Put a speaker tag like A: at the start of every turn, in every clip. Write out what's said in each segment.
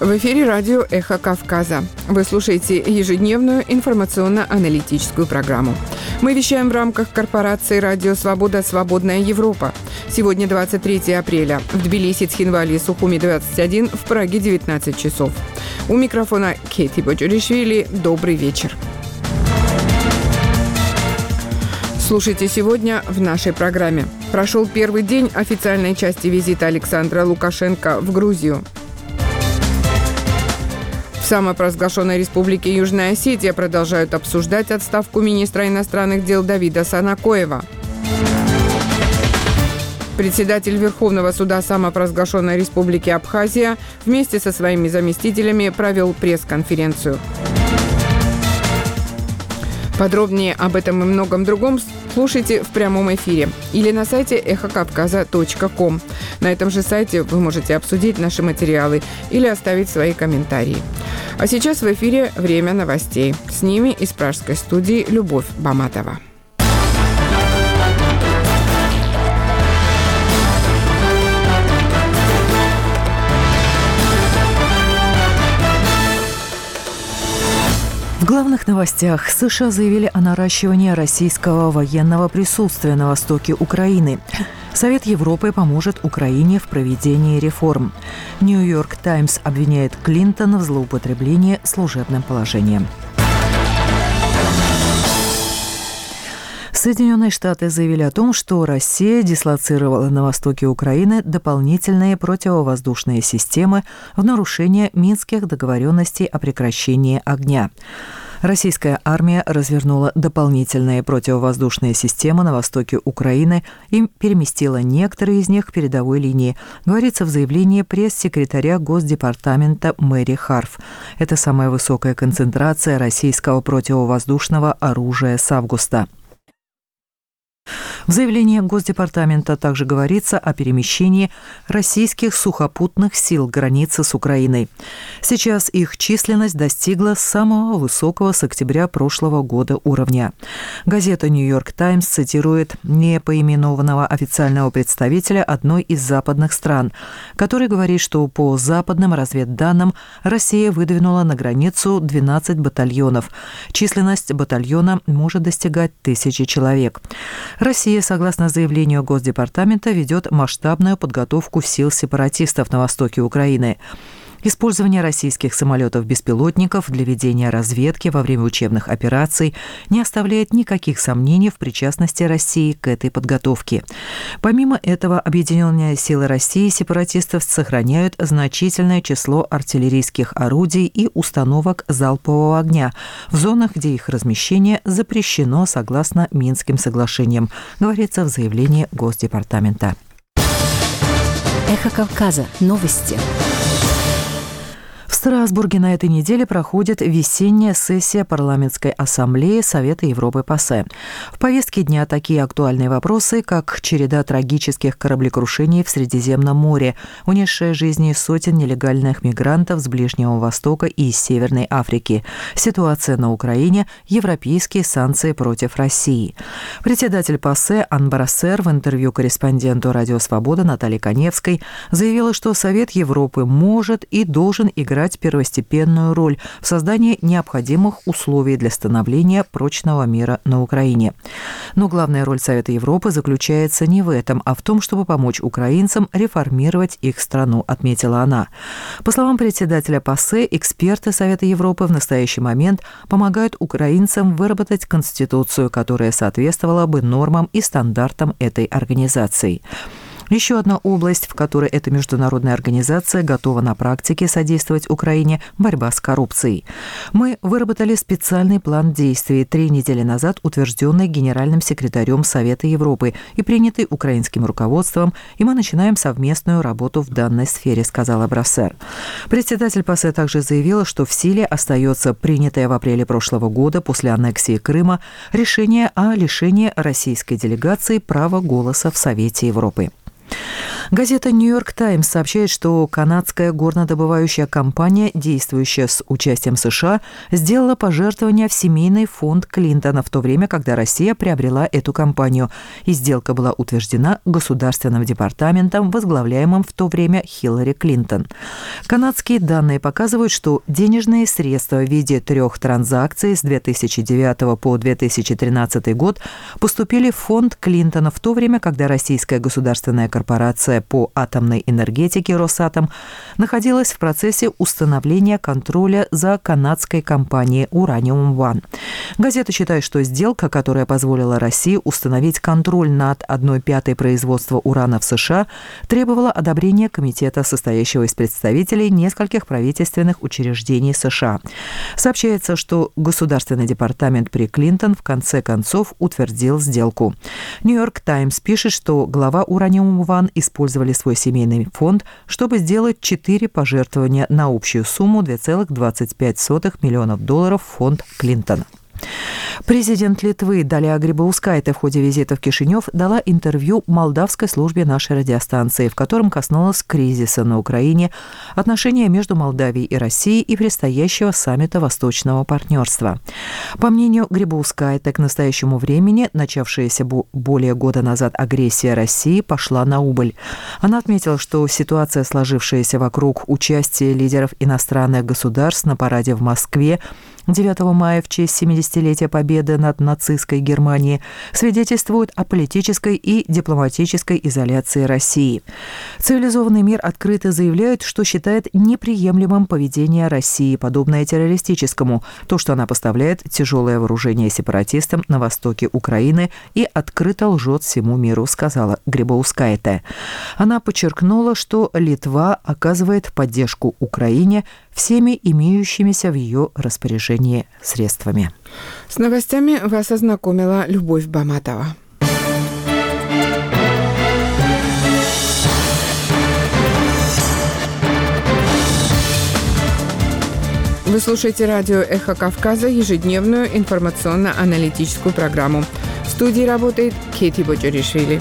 A: В эфире радио «Эхо Кавказа». Вы слушаете ежедневную информационно-аналитическую программу. Мы вещаем в рамках корпорации «Радио Свобода. Свободная Европа». Сегодня 23 апреля. В Тбилиси, Цхинвале и Сухуми 21, в Праге 19 часов. У микрофона Кейти Боджуришвили. Добрый вечер. Слушайте сегодня в нашей программе. Прошел первый день официальной части визита Александра Лукашенко в Грузию. В самопровозглашенной республике Южная Осетия продолжают обсуждать отставку министра иностранных дел Давида Санакоева. Председатель Верховного суда самопровозглашенной республики Абхазия вместе со своими заместителями провел пресс-конференцию. Подробнее об этом и многом другом слушайте в прямом эфире или на сайте эхокавказа.ком. На этом же сайте вы можете обсудить наши материалы или оставить свои комментарии. А сейчас в эфире «Время новостей». С ними из пражской студии Любовь Баматова.
B: В главных новостях США заявили о наращивании российского военного присутствия на востоке Украины. Совет Европы поможет Украине в проведении реформ. Нью-Йорк Таймс обвиняет Клинтона в злоупотреблении служебным положением. Соединенные Штаты заявили о том, что Россия дислоцировала на востоке Украины дополнительные противовоздушные системы в нарушение Минских договоренностей о прекращении огня. Российская армия развернула дополнительные противовоздушные системы на востоке Украины и переместила некоторые из них к передовой линии, говорится в заявлении пресс-секретаря Госдепартамента Мэри Харф. Это самая высокая концентрация российского противовоздушного оружия с августа. В заявлении Госдепартамента также говорится о перемещении российских сухопутных сил к границе с Украиной. Сейчас их численность достигла самого высокого с октября прошлого года уровня. Газета «Нью-Йорк Таймс» цитирует непоименованного официального представителя одной из западных стран, который говорит, что по западным разведданным Россия выдвинула на границу 12 батальонов. Численность батальона может достигать 1000 человек. Россия, согласно заявлению Госдепартамента, ведет масштабную подготовку сил сепаратистов на востоке Украины. Использование российских самолетов-беспилотников для ведения разведки во время учебных операций не оставляет никаких сомнений в причастности России к этой подготовке. Помимо этого, Объединенные силы России сепаратистов сохраняют значительное число артиллерийских орудий и установок залпового огня в зонах, где их размещение запрещено согласно Минским соглашениям, говорится в заявлении Госдепартамента.
C: Эхо Кавказа. Новости.
B: В Страсбурге на этой неделе проходит весенняя сессия парламентской ассамблеи Совета Европы ПАСЕ. В повестке дня такие актуальные вопросы, как череда трагических кораблекрушений в Средиземном море, унесшая жизни сотен нелегальных мигрантов с Ближнего Востока и из Северной Африки, ситуация на Украине, европейские санкции против России. Председатель ПАСЕ Ан Брассер в интервью корреспонденту «Радио Свобода» Наталье Коневской заявила, что Совет Европы может и должен играть первостепенную роль в создании необходимых условий для становления прочного мира на Украине. Но главная роль Совета Европы заключается не в этом, а в том, чтобы помочь украинцам реформировать их страну, отметила она. По словам председателя ПАСЕ, эксперты Совета Европы в настоящий момент помогают украинцам выработать конституцию, которая соответствовала бы нормам и стандартам этой организации. Еще одна область, в которой эта международная организация готова на практике содействовать Украине – борьба с коррупцией. Мы выработали специальный план действий, 3 недели назад утвержденный генеральным секретарем Совета Европы и принятый украинским руководством, и мы начинаем совместную работу в данной сфере, сказала Брассер. Председатель ПАСЕ также заявила, что в силе остается принятое в апреле прошлого года после аннексии Крыма решение о лишении российской делегации права голоса в Совете Европы. Газета «Нью-Йорк Таймс» сообщает, что канадская горнодобывающая компания, действующая с участием США, сделала пожертвование в семейный фонд Клинтона в то время, когда Россия приобрела эту компанию. И сделка была утверждена Государственным департаментом, возглавляемым в то время Хиллари Клинтон. Канадские данные показывают, что денежные средства в виде 3 транзакций с 2009 по 2013 год поступили в фонд Клинтона в то время, когда российская государственная корпорация по атомной энергетике «Росатом» находилась в процессе установления контроля за канадской компанией «Урanium One». Газета считает, что сделка, которая позволила России установить контроль над 1/5 производства урана в США, требовала одобрения комитета, состоящего из представителей нескольких правительственных учреждений США. Сообщается, что Государственный департамент при Клинтон в конце концов утвердил сделку. «Нью-Йорк Таймс» пишет, что глава «Урanium One» использовали свой семейный фонд, чтобы сделать 4 пожертвования на общую сумму $2,25 миллионов в фонд Клинтона. Президент Литвы Далия Грибаускайте в ходе визита в Кишинев дала интервью молдавской службе нашей радиостанции, в котором коснулась кризиса на Украине, отношения между Молдавией и Россией и предстоящего саммита Восточного партнерства. По мнению Грибаускайте, к настоящему времени начавшаяся более года назад агрессия России пошла на убыль. Она отметила, что ситуация, сложившаяся вокруг участия лидеров иностранных государств на параде в Москве 9 мая в честь 70-летия победы над нацистской Германией, свидетельствует о политической и дипломатической изоляции России. Цивилизованный мир открыто заявляет, что считает неприемлемым поведение России, подобное террористическому, то, что она поставляет тяжелое вооружение сепаратистам на востоке Украины и открыто лжет всему миру, сказала Грибаускайте. Она подчеркнула, что Литва оказывает поддержку Украине всеми имеющимися в ее распоряжении средствами.
A: С новостями вас ознакомила Любовь Баматова. Вы слушаете радио «Эхо Кавказа», ежедневную информационно-аналитическую программу. В студии работает Кэти Боджоришвили.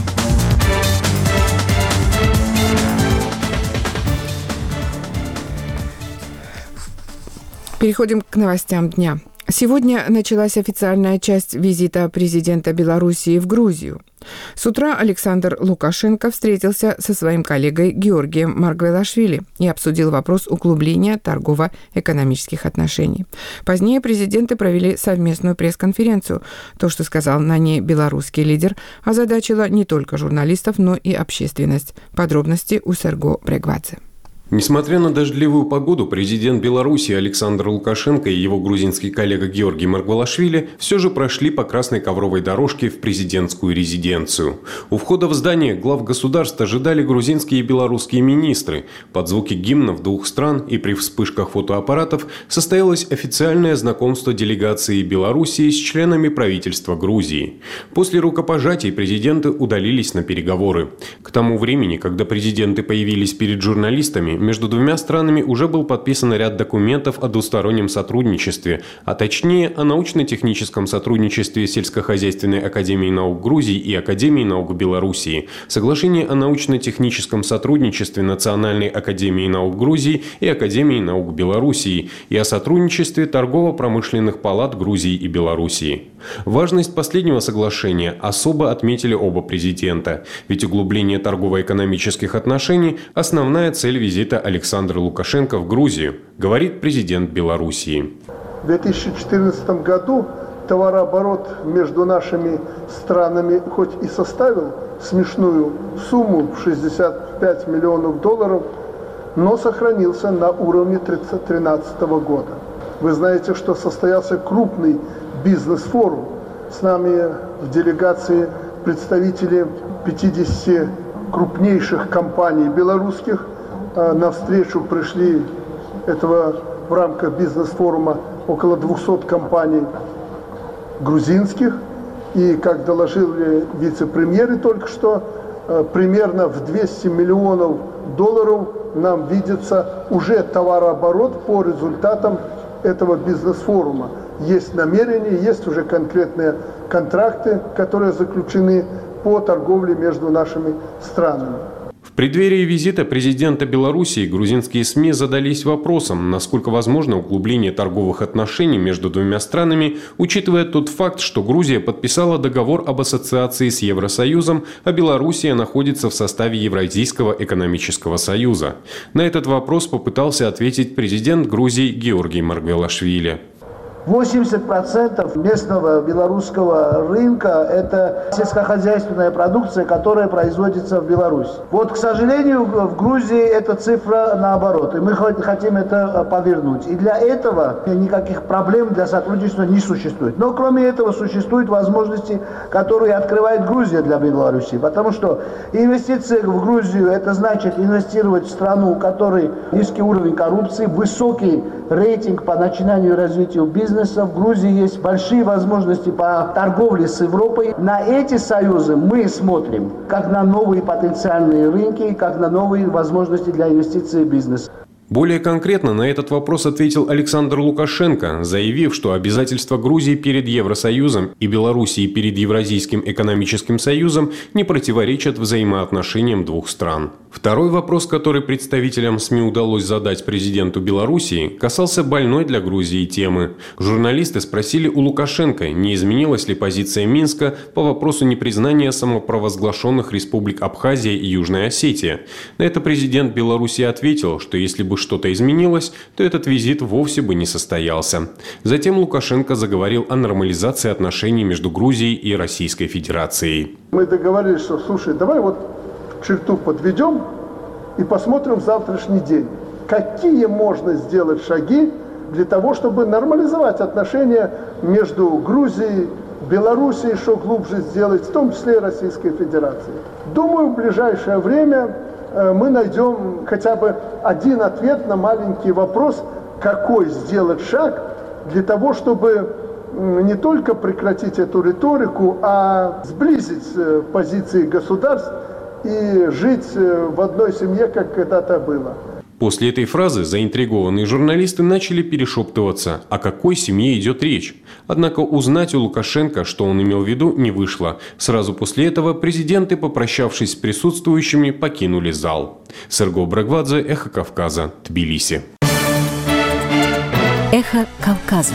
A: Переходим к новостям дня. Сегодня началась официальная часть визита президента Белоруссии в Грузию. С утра Александр Лукашенко встретился со своим коллегой Георгием Маргвелашвили и обсудил вопрос углубления торгово-экономических отношений. Позднее президенты провели совместную пресс-конференцию. То, что сказал на ней белорусский лидер, озадачило не только журналистов, но и общественность. Подробности у Серго Брегвадзе.
D: Несмотря на дождливую погоду, президент Беларуси Александр Лукашенко и его грузинский коллега Георгий Маргвелашвили все же прошли по красной ковровой дорожке в президентскую резиденцию. У входа в здание глав государств ожидали грузинские и белорусские министры. Под звуки гимнов двух стран и при вспышках фотоаппаратов состоялось официальное знакомство делегации Белоруссии с членами правительства Грузии. После рукопожатий президенты удалились на переговоры. К тому времени, когда президенты появились перед журналистами, между двумя странами уже был подписан ряд документов о двустороннем сотрудничестве, а точнее о научно-техническом сотрудничестве Сельскохозяйственной академии наук Грузии и Академии наук Белоруссии, соглашение о научно-техническом сотрудничестве Национальной академии наук Грузии и Академии наук Белоруссии и о сотрудничестве торгово-промышленных палат Грузии и Белоруссии. Важность последнего соглашения особо отметили оба президента, ведь углубление торгово-экономических отношений – основная цель визита Александра Лукашенко в Грузию, говорит президент Белоруссии.
E: В 2014 году товарооборот между нашими странами хоть и составил смешную сумму в $65 миллионов, но сохранился на уровне 2013 года. Вы знаете, что состоялся крупный бизнес-форум. С нами в делегации представители 50 крупнейших компаний белорусских. На встречу пришли в рамках бизнес-форума около 200 компаний грузинских. И, как доложили вице-премьеры только что, примерно в $200 миллионов нам видится уже товарооборот по результатам этого бизнес-форума. Есть намерения, есть уже конкретные контракты, которые заключены по торговле между нашими странами.
D: В преддверии визита президента Белоруссии грузинские СМИ задались вопросом, насколько возможно углубление торговых отношений между двумя странами, учитывая тот факт, что Грузия подписала договор об ассоциации с Евросоюзом, а Белоруссия находится в составе Евразийского экономического союза. На этот вопрос попытался ответить президент Грузии Георгий Маргвелашвили.
F: 80% местного белорусского рынка – это сельскохозяйственная продукция, которая производится в Беларуси. Вот, к сожалению, в Грузии эта цифра наоборот, и мы хотим это повернуть. И для этого никаких проблем для сотрудничества не существует. Но кроме этого существуют возможности, которые открывает Грузия для Беларуси. Потому что инвестиции в Грузию – это значит инвестировать в страну, у которой низкий уровень коррупции, высокий рейтинг по начинанию и развитию бизнеса. В Грузии есть большие возможности по торговле с Европой. На эти союзы мы смотрим как на новые потенциальные рынки, как на новые возможности для инвестиций в бизнес.
D: Более конкретно на этот вопрос ответил Александр Лукашенко, заявив, что обязательства Грузии перед Евросоюзом и Белоруссии перед Евразийским экономическим союзом не противоречат взаимоотношениям двух стран. Второй вопрос, который представителям СМИ удалось задать президенту Белоруссии, касался больной для Грузии темы. Журналисты спросили у Лукашенко, не изменилась ли позиция Минска по вопросу непризнания самопровозглашенных республик Абхазия и Южная Осетия. На это президент Беларуси ответил, что если бы что-то изменилось, то этот визит вовсе бы не состоялся. Затем Лукашенко заговорил о нормализации отношений между Грузией и Российской Федерацией.
E: Мы договорились, что, слушай, давай вот черту подведем и посмотрим завтрашний день. Какие можно сделать шаги для того, чтобы нормализовать отношения между Грузией, Белоруссией, что глубже сделать, в том числе и Российской Федерацией. Думаю, в ближайшее время мы найдем хотя бы один ответ на маленький вопрос, какой сделать шаг для того, чтобы не только прекратить эту риторику, а сблизить позиции государств и жить в одной семье, как когда-то было.
D: После этой фразы заинтригованные журналисты начали перешептываться, о какой семье идет речь. Однако узнать у Лукашенко, что он имел в виду, не вышло. Сразу после этого президенты, попрощавшись с присутствующими, покинули зал. Серго Брагвадзе, Эхо Кавказа, Тбилиси.
C: Эхо Кавказа.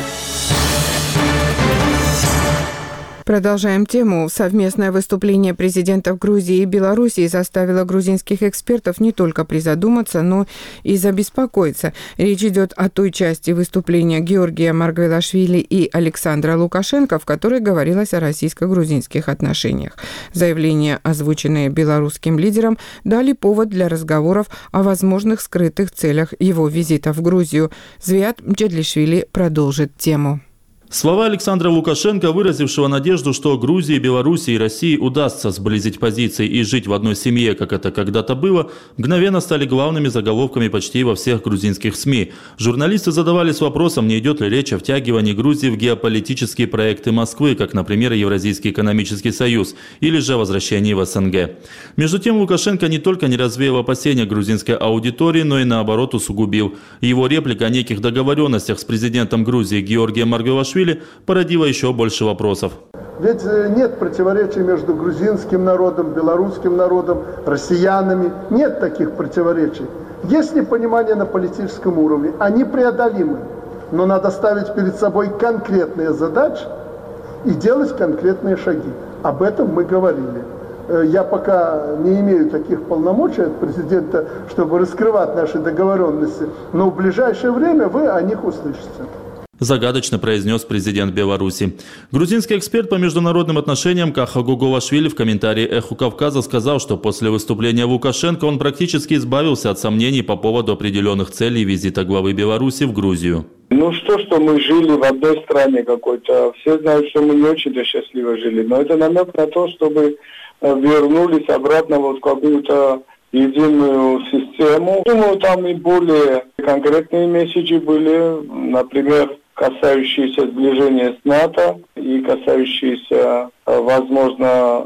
A: Продолжаем тему. Совместное выступление президентов Грузии и Белоруссии заставило грузинских экспертов не только призадуматься, но и забеспокоиться. Речь идет о той части выступления Георгия Маргвелашвили и Александра Лукашенко, в которой говорилось о российско-грузинских отношениях. Заявления, озвученные белорусским лидером, дали повод для разговоров о возможных скрытых целях его визита в Грузию. Звиат Мчедлишвили продолжит тему.
G: Слова Александра Лукашенко, выразившего надежду, что Грузии, Белоруссии и России удастся сблизить позиции и жить в одной семье, как это когда-то было, мгновенно стали главными заголовками почти во всех грузинских СМИ. Журналисты задавались вопросом, не идет ли речь о втягивании Грузии в геополитические проекты Москвы, как, например, Евразийский экономический союз, или же возвращении в СНГ. Между тем, Лукашенко не только не развеял опасения грузинской аудитории, но и наоборот усугубил. Его реплика о неких договоренностях с президентом Грузии Георгием Маргвелашвили породило еще больше вопросов.
E: Ведь нет противоречий между грузинским народом, белорусским народом, россиянами. Нет таких противоречий. Есть непонимание на политическом уровне. Они преодолимы. Но надо ставить перед собой конкретные задачи и делать конкретные шаги. Об этом мы говорили. Я пока не имею таких полномочий от президента, чтобы раскрывать наши договоренности. Но в ближайшее время вы о них услышите.
G: Загадочно произнес президент Беларуси. Грузинский эксперт по международным отношениям Каха Гугулашвили в комментарии «Эху Кавказа» сказал, что после выступления Лукашенко он практически избавился от сомнений по поводу определенных целей визита главы Беларуси в Грузию.
H: Что мы жили в одной стране какой-то. Все знают, что мы не очень-то счастливо жили. Но это намек на то, чтобы вернулись обратно в какую-то единую систему. Думаю, там и более конкретные месседжи были, например, касающиеся сближения с НАТО и касающиеся, возможно,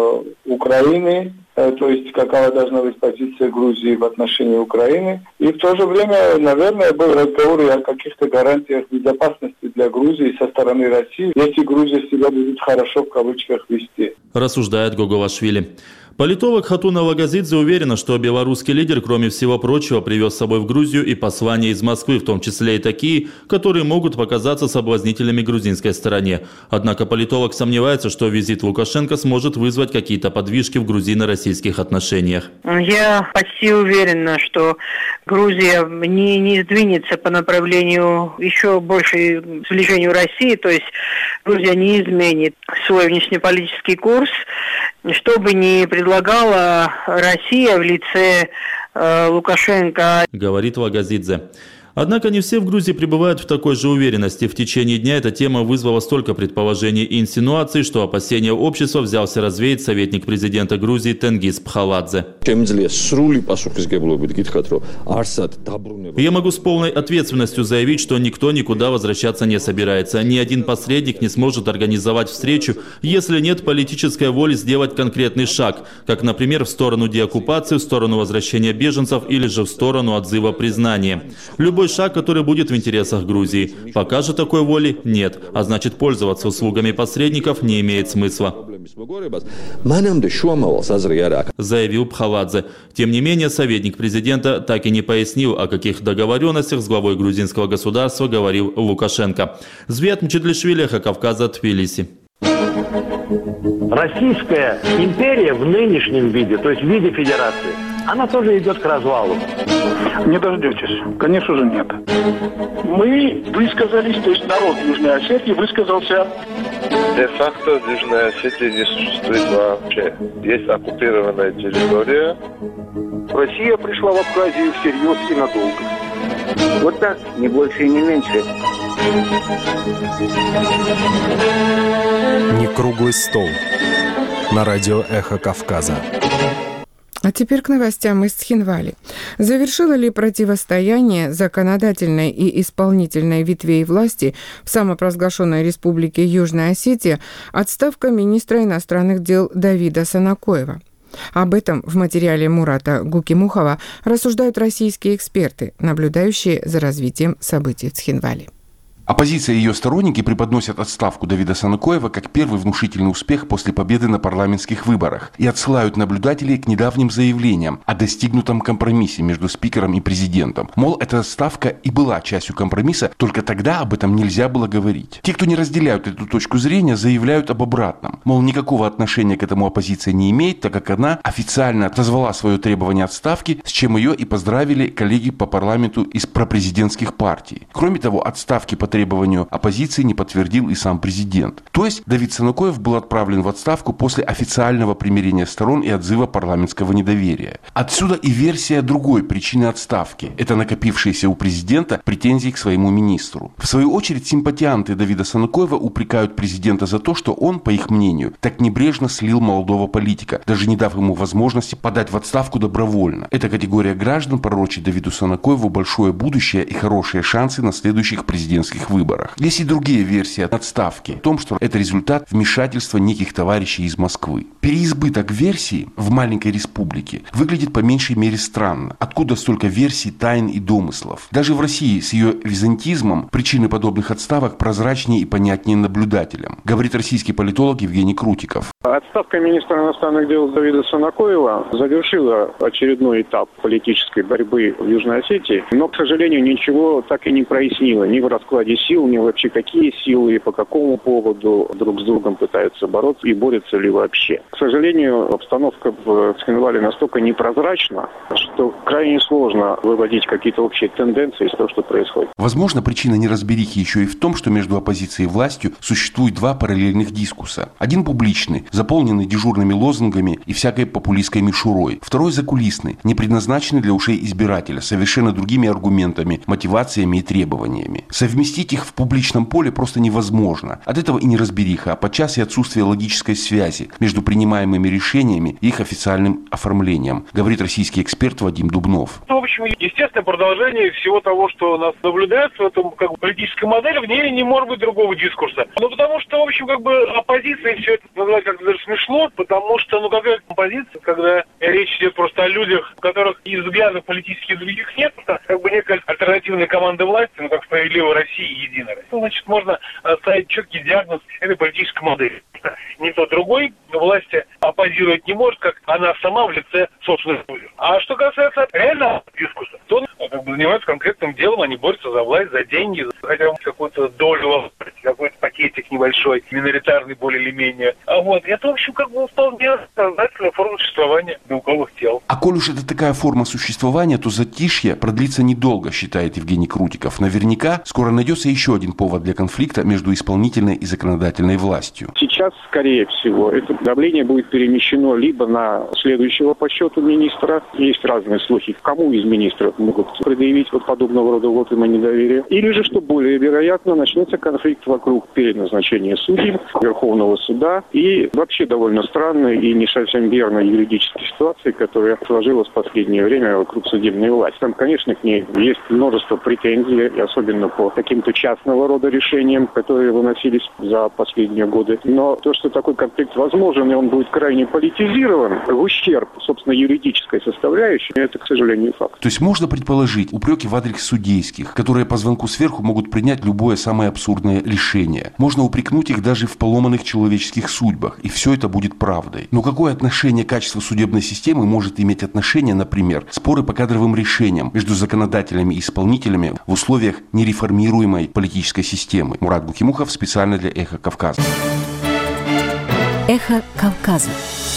H: Украины, то есть какова должна быть позиция Грузии в отношении Украины. И в то же время, наверное, был разговор и о каких-то гарантиях безопасности для Грузии со стороны России, если Грузия себя будет хорошо в кавычках вести.
G: Рассуждает Гугулашвили. Политолог Хатуна Лагазидзе уверена, что белорусский лидер, кроме всего прочего, привез с собой в Грузию и послания из Москвы, в том числе и такие, которые могут показаться соблазнительными грузинской стороне. Однако политолог сомневается, что визит Лукашенко сможет вызвать какие-то подвижки в грузино-российских отношениях.
I: Я почти уверена, что Грузия не сдвинется по направлению еще больше сближению России, то есть Грузия не изменит свой внешнеполитический курс, что бы ни предлагала Россия в лице Лукашенко.
G: Говорит Лагазидзе. Однако не все в Грузии пребывают в такой же уверенности. В течение дня эта тема вызвала столько предположений и инсинуаций, что опасения общества взялся развеять советник президента Грузии Тенгиз Пхаладзе. Я могу с полной ответственностью заявить, что никто никуда возвращаться не собирается. Ни один посредник не сможет организовать встречу, если нет политической воли сделать конкретный шаг, как, например, в сторону деоккупации, в сторону возвращения беженцев или же в сторону отзыва признания. Любой шаг, который будет в интересах Грузии. Пока же такой воли нет, а значит пользоваться услугами посредников не имеет смысла. Заявил Пхаладзе. Тем не менее, советник президента так и не пояснил, о каких договоренностях с главой грузинского государства говорил Лукашенко. Звят Мчедлишвили, Эхо Кавказа, Тбилиси.
J: Российская империя в нынешнем виде, то есть в виде федерации, она тоже идет к развалу.
K: Не дождетесь. Конечно же, нет. Мы высказались, то есть народ Южной Осетии высказался.
L: Де-факто в Южной Осетии не существует вообще. Есть оккупированная территория.
K: Россия пришла в Абхазию всерьез и надолго.
M: Вот так, не больше и не меньше.
N: Не круглый стол. На радио «Эхо Кавказа».
A: А теперь к новостям из Цхинвали. Завершило ли противостояние законодательной и исполнительной ветвей власти в самопровозглашенной республике Южная Осетия отставка министра иностранных дел Давида Санакоева? Об этом в материале Мурата Гукимухова рассуждают российские эксперты, наблюдающие за развитием событий в Цхинвали.
O: Оппозиция и ее сторонники преподносят отставку Давида Санакоева как первый внушительный успех после победы на парламентских выборах и отсылают наблюдателей к недавним заявлениям о достигнутом компромиссе между спикером и президентом. Мол, эта отставка и была частью компромисса, только тогда об этом нельзя было говорить. Те, кто не разделяют эту точку зрения, заявляют об обратном. Мол, никакого отношения к этому оппозиция не имеет, так как она официально отозвала свое требование отставки, с чем ее и поздравили коллеги по парламенту из пропрезидентских партий. Кроме того, отставки по требованию оппозиции не подтвердил и сам президент. То есть Давид Санакоев был отправлен в отставку после официального примирения сторон и отзыва парламентского недоверия. Отсюда и версия другой причины отставки. Это накопившиеся у президента претензии к своему министру. В свою очередь, симпатианты Давида Санакоева упрекают президента за то, что он, по их мнению, так небрежно слил молодого политика, даже не дав ему возможности подать в отставку добровольно. Эта категория граждан пророчит Давиду Санакоеву большое будущее и хорошие шансы на следующих президентских выборах. Есть и другие версии отставки о том, что это результат вмешательства неких товарищей из Москвы. Переизбыток версий в маленькой республике выглядит по меньшей мере странно. Откуда столько версий, тайн и домыслов? Даже в России с ее византизмом причины подобных отставок прозрачнее и понятнее наблюдателям, говорит российский политолог Евгений Крутиков.
K: Отставка министра иностранных дел Давида Санакоева завершила очередной этап политической борьбы в Южной Осетии, но, к сожалению, ничего так и не прояснило ни в раскладе сил, ни вообще какие силы и по какому поводу друг с другом пытаются бороться и борются ли вообще. К сожалению, обстановка в Цхинвале настолько непрозрачна, что крайне сложно выводить какие-то общие тенденции из того, что происходит.
O: Возможно, причина неразберихи еще и в том, что между оппозицией и властью существует два параллельных дискурса. Один публичный, заполненный дежурными лозунгами и всякой популистской мишурой. Второй закулисный, не предназначенный для ушей избирателя, совершенно другими аргументами, мотивациями и требованиями. Совместить их в публичном поле просто невозможно. От этого и неразбериха, а подчас и отсутствие логической связи между принимаемыми решениями и их официальным оформлением, говорит российский эксперт Вадим Дубнов.
P: В общем, естественное продолжение всего того, что у нас наблюдается в этом политической модели, в ней не может быть другого дискурса. Ну, потому что, в общем, оппозиция все это называть как-то даже смешно, потому что, какая оппозиция, когда речь идет просто о людях, у которых и взглядов политических других нет, некая альтернативная команда власти, как «Справедливая Россия» и «Единая Россия». Значит, можно ставить четкий диагноз этой политической модели. ни тот другой власти оппозировать не может, как она сама в лице собственных судей. А что касается реального дискурса, то он занимается конкретным делом, они борются за власть, за деньги, хотя какую-то долю, какой-то пакетик небольшой, миноритарный более или менее. Это, в общем, вполне сознательная форма существования белковых тел.
O: А коль уж это такая форма существования, то затишье продлится недолго, считает Евгений Крутиков. Наверняка скоро найдется еще один повод для конфликта между исполнительной и законодательной властью.
K: Сейчас, скорее всего, это давление будет перемещено либо на следующего по счету министра, есть разные слухи, кому из министров могут предъявить подобного рода вотум недоверия, или же, что более вероятно, начнется конфликт вокруг переназначения судей Верховного суда и вообще довольно странной и не совсем верной юридической ситуации, которая сложилась в последнее время вокруг судебной власти. Там, конечно, к ней есть множество претензий, особенно по каким-то частного рода решениям, которые выносились за последние годы. Но то, что такой конфликт возможен, и он будет крайне политизирован, в ущерб, собственно, юридической составляющей, это, к сожалению, факт.
O: То есть можно предположить упреки в адрес судейских, которые по звонку сверху могут принять любое самое абсурдное решение. Можно упрекнуть их даже в поломанных человеческих судьбах, и все это будет правдой. Но какое отношение к качеству судебной системы может иметь отношение, например, споры по кадровым решениям между законодателями и исполнителями в условиях нереформируемой политической системы? Мурат Бухимухов специально для «Эхо Кавказа».
C: «Эхо Кавказа».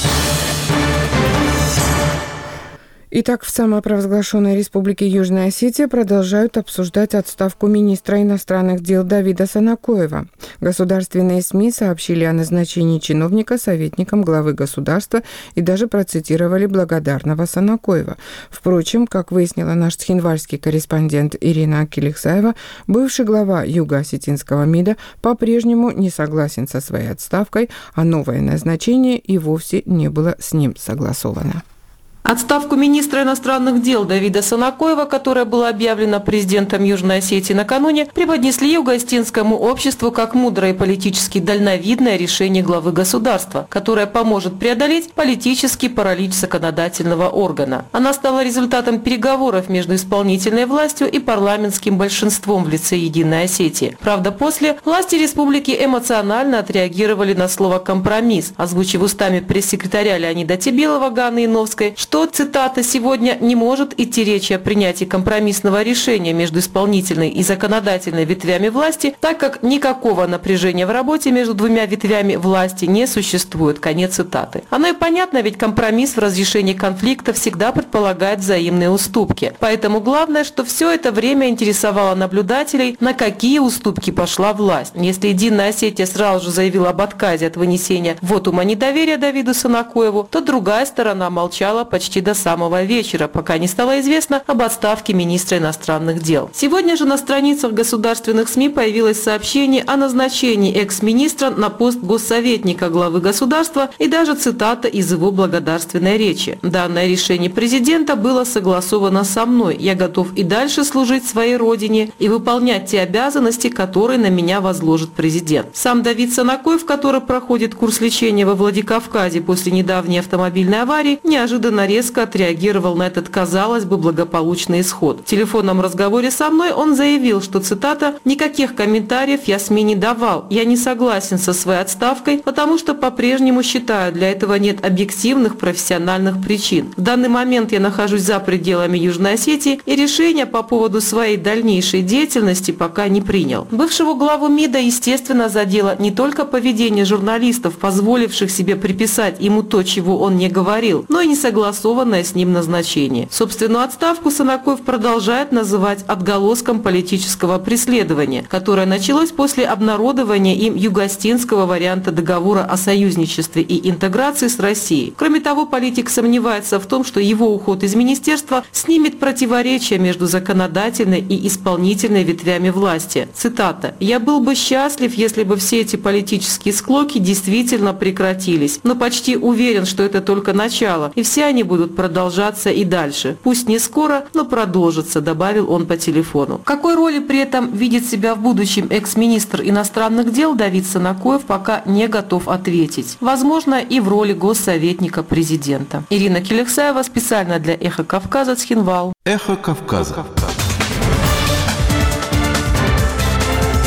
A: Итак, в самопровозглашенной Республике Южная Осетия продолжают обсуждать отставку министра иностранных дел Давида Санакоева. Государственные СМИ сообщили о назначении чиновника советником главы государства и даже процитировали благодарного Санакоева. Впрочем, как выяснила наш цхинвальский корреспондент Ирина Келихсаева, бывший глава Юго-Осетинского МИДа по-прежнему не согласен со своей отставкой, а новое назначение и вовсе не было с ним согласовано.
Q: Отставку министра иностранных дел Давида Санакоева, которая была объявлена президентом Южной Осетии накануне, преподнесли Юго-Осетинскому обществу как мудрое и политически дальновидное решение главы государства, которое поможет преодолеть политический паралич законодательного органа. Она стала результатом переговоров между исполнительной властью и парламентским большинством в лице Единой Осетии. Правда, после власти республики эмоционально отреагировали на слово «компромисс», озвучив устами пресс-секретаря Леонида Тебилова, Ганны Иновской, что, цитата, «сегодня не может идти речь о принятии компромиссного решения между исполнительной и законодательной ветвями власти, так как никакого напряжения в работе между двумя ветвями власти не существует». Конец цитаты. Оно и понятно, ведь компромисс в разрешении конфликта всегда предполагает взаимные уступки. Поэтому главное, что все это время интересовало наблюдателей, на какие уступки пошла власть. Если Единая Осетия сразу же заявила об отказе от вынесения вотума недоверия Давиду Санакоеву, то другая сторона молчала почти до самого вечера, пока не стало известно об отставке министра иностранных дел. Сегодня же на страницах государственных СМИ появилось сообщение о назначении экс-министра на пост госсоветника главы государства и даже цитата из его благодарственной речи. Данное решение президента было согласовано со мной. Я готов и дальше служить своей родине и выполнять те обязанности, которые на меня возложит президент. Сам Давид Санакоев, который проходит курс лечения во Владикавказе после недавней автомобильной аварии, неожиданно резко отреагировал на этот, казалось бы, благополучный исход. В телефонном разговоре со мной он заявил, что, цитата, «никаких комментариев я СМИ не давал. Я не согласен со своей отставкой, потому что по-прежнему считаю, для этого нет объективных профессиональных причин. В данный момент я нахожусь за пределами Южной Осетии и решение по поводу своей дальнейшей деятельности пока не принял». Бывшего главу МИДа, естественно, задело не только поведение журналистов, позволивших себе приписать ему то, чего он не говорил, но и несогласованное с ним назначение. Собственную отставку Санакоев продолжает называть отголоском политического преследования, которое началось после обнародования им юго-осетинского варианта договора о союзничестве и интеграции с Россией. Кроме того, политик сомневается в том, что его уход из министерства снимет противоречия между законодательной и исполнительной ветвями власти. Цитата: «Я был бы счастлив, если бы все эти политические склоки действительно прекратились, но почти уверен, что это только начало, и все они будут продолжаться и дальше. Пусть не скоро, но продолжится», добавил он по телефону. В какой роли при этом видит себя в будущем экс-министр иностранных дел Давид Санакоев, пока не готов ответить. Возможно, и в роли госсоветника президента. Ирина Келихсаева специально для «Эхо Кавказа», Цхинвал.
N: «Эхо Кавказа».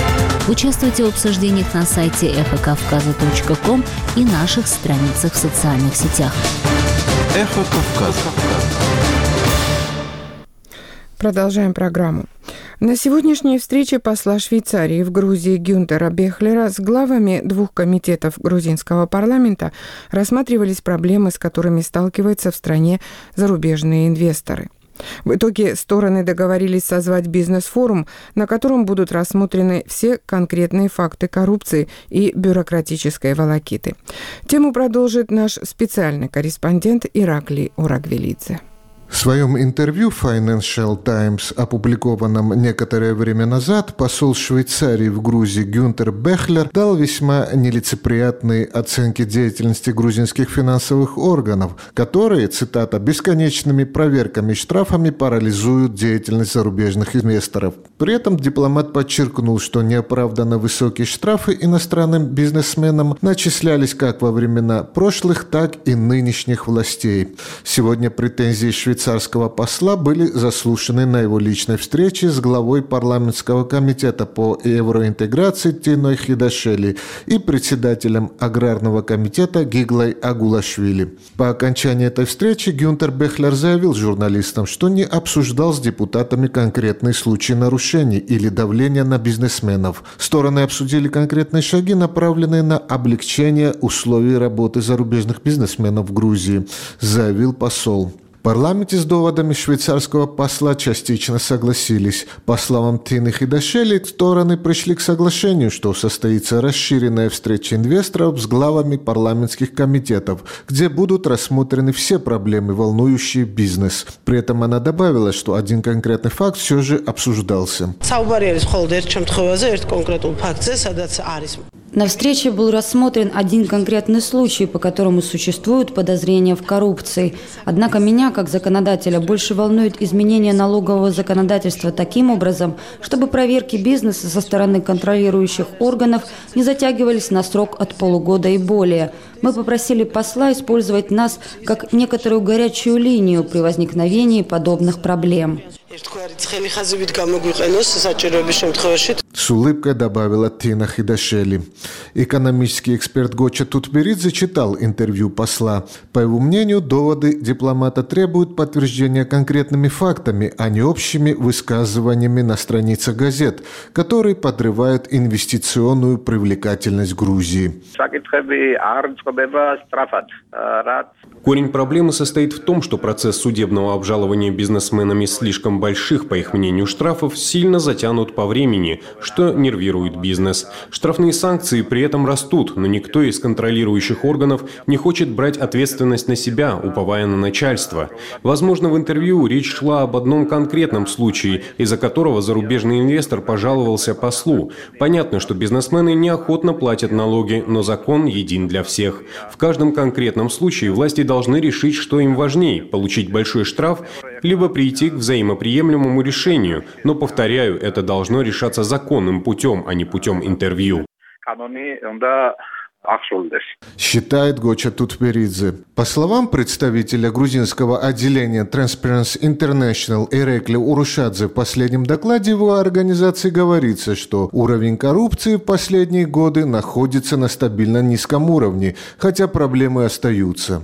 C: Участвуйте в обсуждениях на сайте эхокавказа.ком и наших страницах в социальных сетях.
N: Эхо Кавказа.
A: Продолжаем программу. На сегодняшней встрече посла Швейцарии в Грузии Гюнтера Бехлера с главами двух комитетов грузинского парламента рассматривались проблемы, с которыми сталкиваются в стране зарубежные инвесторы. В итоге стороны договорились созвать бизнес-форум, на котором будут рассмотрены все конкретные факты коррупции и бюрократической волокиты. Тему продолжит наш специальный корреспондент Ираклий Урагвелидзе.
R: В своем интервью Financial Times, опубликованном некоторое время назад, посол Швейцарии в Грузии Гюнтер Бехлер дал весьма нелицеприятные оценки деятельности грузинских финансовых органов, которые, цитата, «бесконечными проверками и штрафами парализуют деятельность зарубежных инвесторов». При этом дипломат подчеркнул, что неоправданно высокие штрафы иностранным бизнесменам начислялись как во времена прошлых, так и нынешних властей. Сегодня претензии швейцарского посла были заслушаны на его личной встрече с главой парламентского комитета по евроинтеграции Тиной Хидашели и председателем аграрного комитета Гиглой Агулашвили. По окончании этой встречи Гюнтер Бехлер заявил журналистам, что не обсуждал с депутатами конкретные случаи нарушений или давления на бизнесменов. Стороны обсудили конкретные шаги, направленные на облегчение условий работы зарубежных бизнесменов в Грузии, заявил посол. В парламенте с доводами швейцарского посла частично согласились. По словам Тины Хидашели, стороны пришли к соглашению, что состоится расширенная встреча инвесторов с главами парламентских комитетов, где будут рассмотрены все проблемы, волнующие бизнес. При этом она добавила, что один конкретный факт все же обсуждался.
S: На встрече был рассмотрен один конкретный случай, по которому существуют подозрения в коррупции. Однако меня, как законодателя, больше волнует изменение налогового законодательства таким образом, чтобы проверки бизнеса со стороны контролирующих органов не затягивались на срок от полугода и более. Мы попросили посла использовать нас как некоторую горячую линию при возникновении подобных проблем.
R: С улыбкой добавила Тина Хидашели. Экономический эксперт Гоча Тутберидзе читал интервью посла. По его мнению, доводы дипломата требуют подтверждения конкретными фактами, а не общими высказываниями на страницах газет, которые подрывают инвестиционную привлекательность Грузии.
D: Корень проблемы состоит в том, что процесс судебного обжалования бизнесменами слишком больших, по их мнению, штрафов сильно затянут по времени, что нервирует бизнес. Штрафные санкции при этом растут, но никто из контролирующих органов не хочет брать ответственность на себя, уповая на начальство. Возможно, в интервью речь шла об одном конкретном случае, из-за которого зарубежный инвестор пожаловался послу. Понятно, что бизнесмены неохотно платят налоги, но закон един для всех. В каждом конкретном случае власти должны решить, что им важнее – получить большой штраф, либо прийти к взаимоприемлемому решению. Но, повторяю, это должно решаться законным путем, а не путем интервью.
R: Считает Гоча Тутберидзе. По словам представителя грузинского отделения Transparency International Ирекли Урушадзе, в последнем докладе его организации говорится, что уровень коррупции в последние годы находится на стабильно низком уровне, хотя проблемы остаются.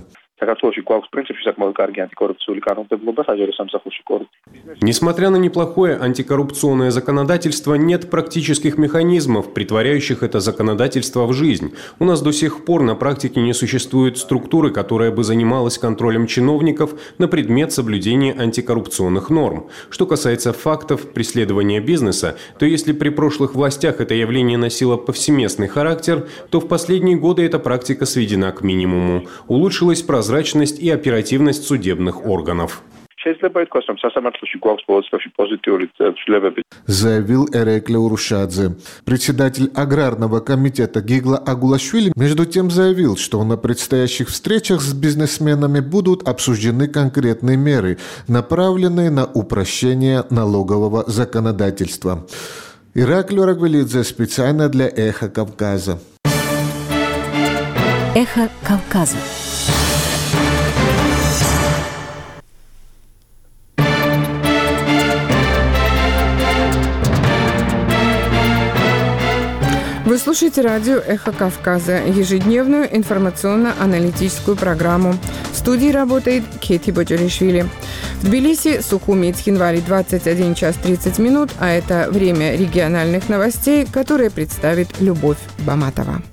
D: Несмотря на неплохое антикоррупционное законодательство, нет практических механизмов, претворяющих это законодательство в жизнь. У нас до сих пор на практике не существует структуры, которая бы занималась контролем чиновников на предмет соблюдения антикоррупционных норм. Что касается фактов преследования бизнеса, то если при прошлых властях это явление носило повсеместный характер, то в последние годы эта практика сведена к минимуму. Улучшилась прозрачность и оперативность судебных органов.
R: Заявил Ирекли Урушадзе. Председатель аграрного комитета Гигла Агулашвили между тем заявил, что на предстоящих встречах с бизнесменами будут обсуждены конкретные меры, направленные на упрощение налогового законодательства. Ираклий Урагвелидзе специально для «Эхо Кавказа».
C: «Эхо Кавказа».
A: Вы слушаете радио «Эхо Кавказа», ежедневную информационно-аналитическую программу. В студии работает Кети Боджолишвили. В Тбилиси, Сухуми и Цхинвали 21 час 30 минут, а это время региональных новостей, которые представит Любовь Баматова.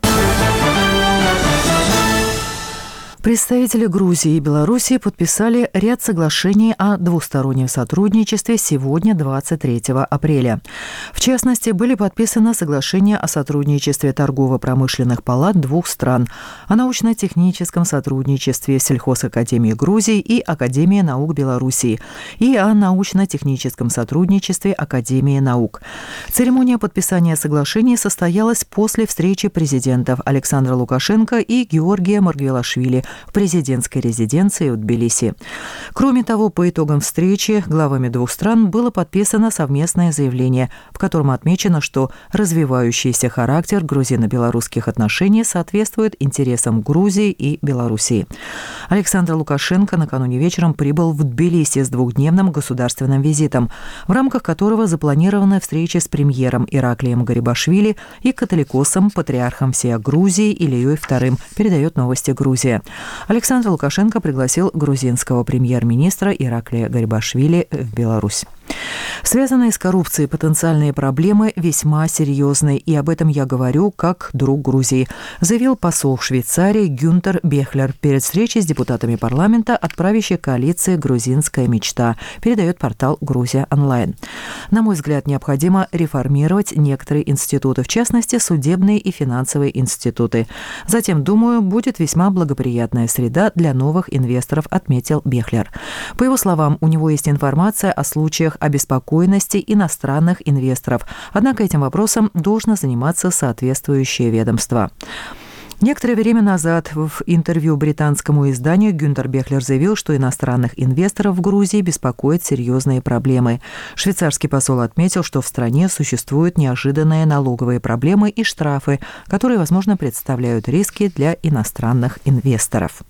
B: Представители Грузии и Белоруссии подписали ряд соглашений о двустороннем сотрудничестве сегодня, 23 апреля. В частности, были подписаны соглашения о сотрудничестве торгово-промышленных палат двух стран, о научно-техническом сотрудничестве Сельхозакадемии Грузии и Академии наук Белоруссии и о научно-техническом сотрудничестве Академии наук. Церемония подписания соглашений состоялась после встречи президентов Александра Лукашенко и Георгия Маргвелашвили в президентской резиденции в Тбилиси. Кроме того, по итогам встречи главами двух стран было подписано совместное заявление, в котором отмечено, что развивающийся характер грузино-белорусских отношений соответствует интересам Грузии и Белоруссии. Александр Лукашенко накануне вечером прибыл в Тбилиси с двухдневным государственным визитом, в рамках которого запланированы встречи с премьером Ираклием Гарибашвили и католикосом, патриархом всей Грузии Ильей II, передает новости Грузия. Александр Лукашенко пригласил грузинского премьер-министра Ираклия Гарибашвили в Беларусь. Связанные с коррупцией потенциальные проблемы весьма серьезны, и об этом я говорю как друг Грузии, заявил посол Швейцарии Гюнтер Бехлер перед встречей с депутатами парламента от правящей коалиции «Грузинская мечта», передает портал «Грузия онлайн». На мой взгляд, необходимо реформировать некоторые институты, в частности, судебные и финансовые институты. Затем, думаю, будет весьма благоприятная среда для новых инвесторов, отметил Бехлер. По его словам, у него есть информация о случаях обеспокоенности иностранных инвесторов, однако этим вопросом должно заниматься соответствующее ведомство. Некоторое время назад в интервью британскому изданию Гюнтер Бехлер заявил, что иностранных инвесторов в Грузии беспокоят серьезные проблемы. Швейцарский посол отметил, что в стране существуют неожиданные налоговые проблемы и штрафы, которые, возможно, представляют риски для иностранных инвесторов.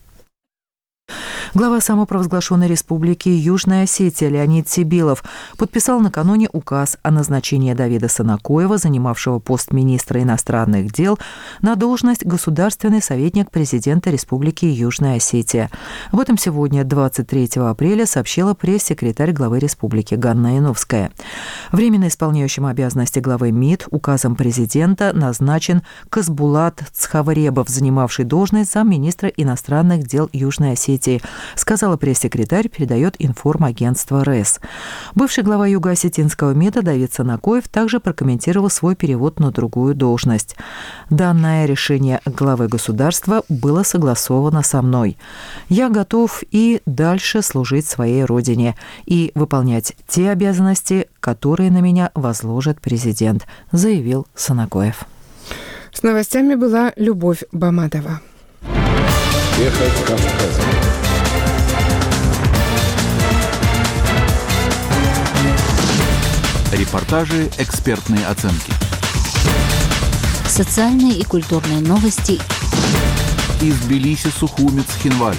B: Глава самопровозглашенной республики Южная Осетия Леонид Сибилов подписал накануне указ о назначении Давида Сынакоева, занимавшего пост министра иностранных дел, на должность государственный советник президента Республики Южная Осетия. Об этом сегодня, 23 апреля, сообщила пресс-секретарь главы республики Ганна Яновская. Временно исполняющим обязанности главы МИД указом президента назначен Казбулат Цхаваребов, занимавший должность замминистра иностранных дел Южной Осетии, сказала пресс-секретарь, передает информагентство РЭС. Бывший глава Юго-Осетинского МИДа Давид Сынакоев также прокомментировал свой перевод на другую должность. Данное решение главы государства было согласовано со мной. Я готов и дальше служить своей родине и выполнять те обязанности, которые на меня возложит президент, заявил Сынакоев.
A: С новостями была Любовь Баматова.
N: Эхо Кавказа.
T: Репортажи, экспертные оценки.
C: Социальные и культурные новости.
T: Из Тбилиси, Сухуми, Цхинвали.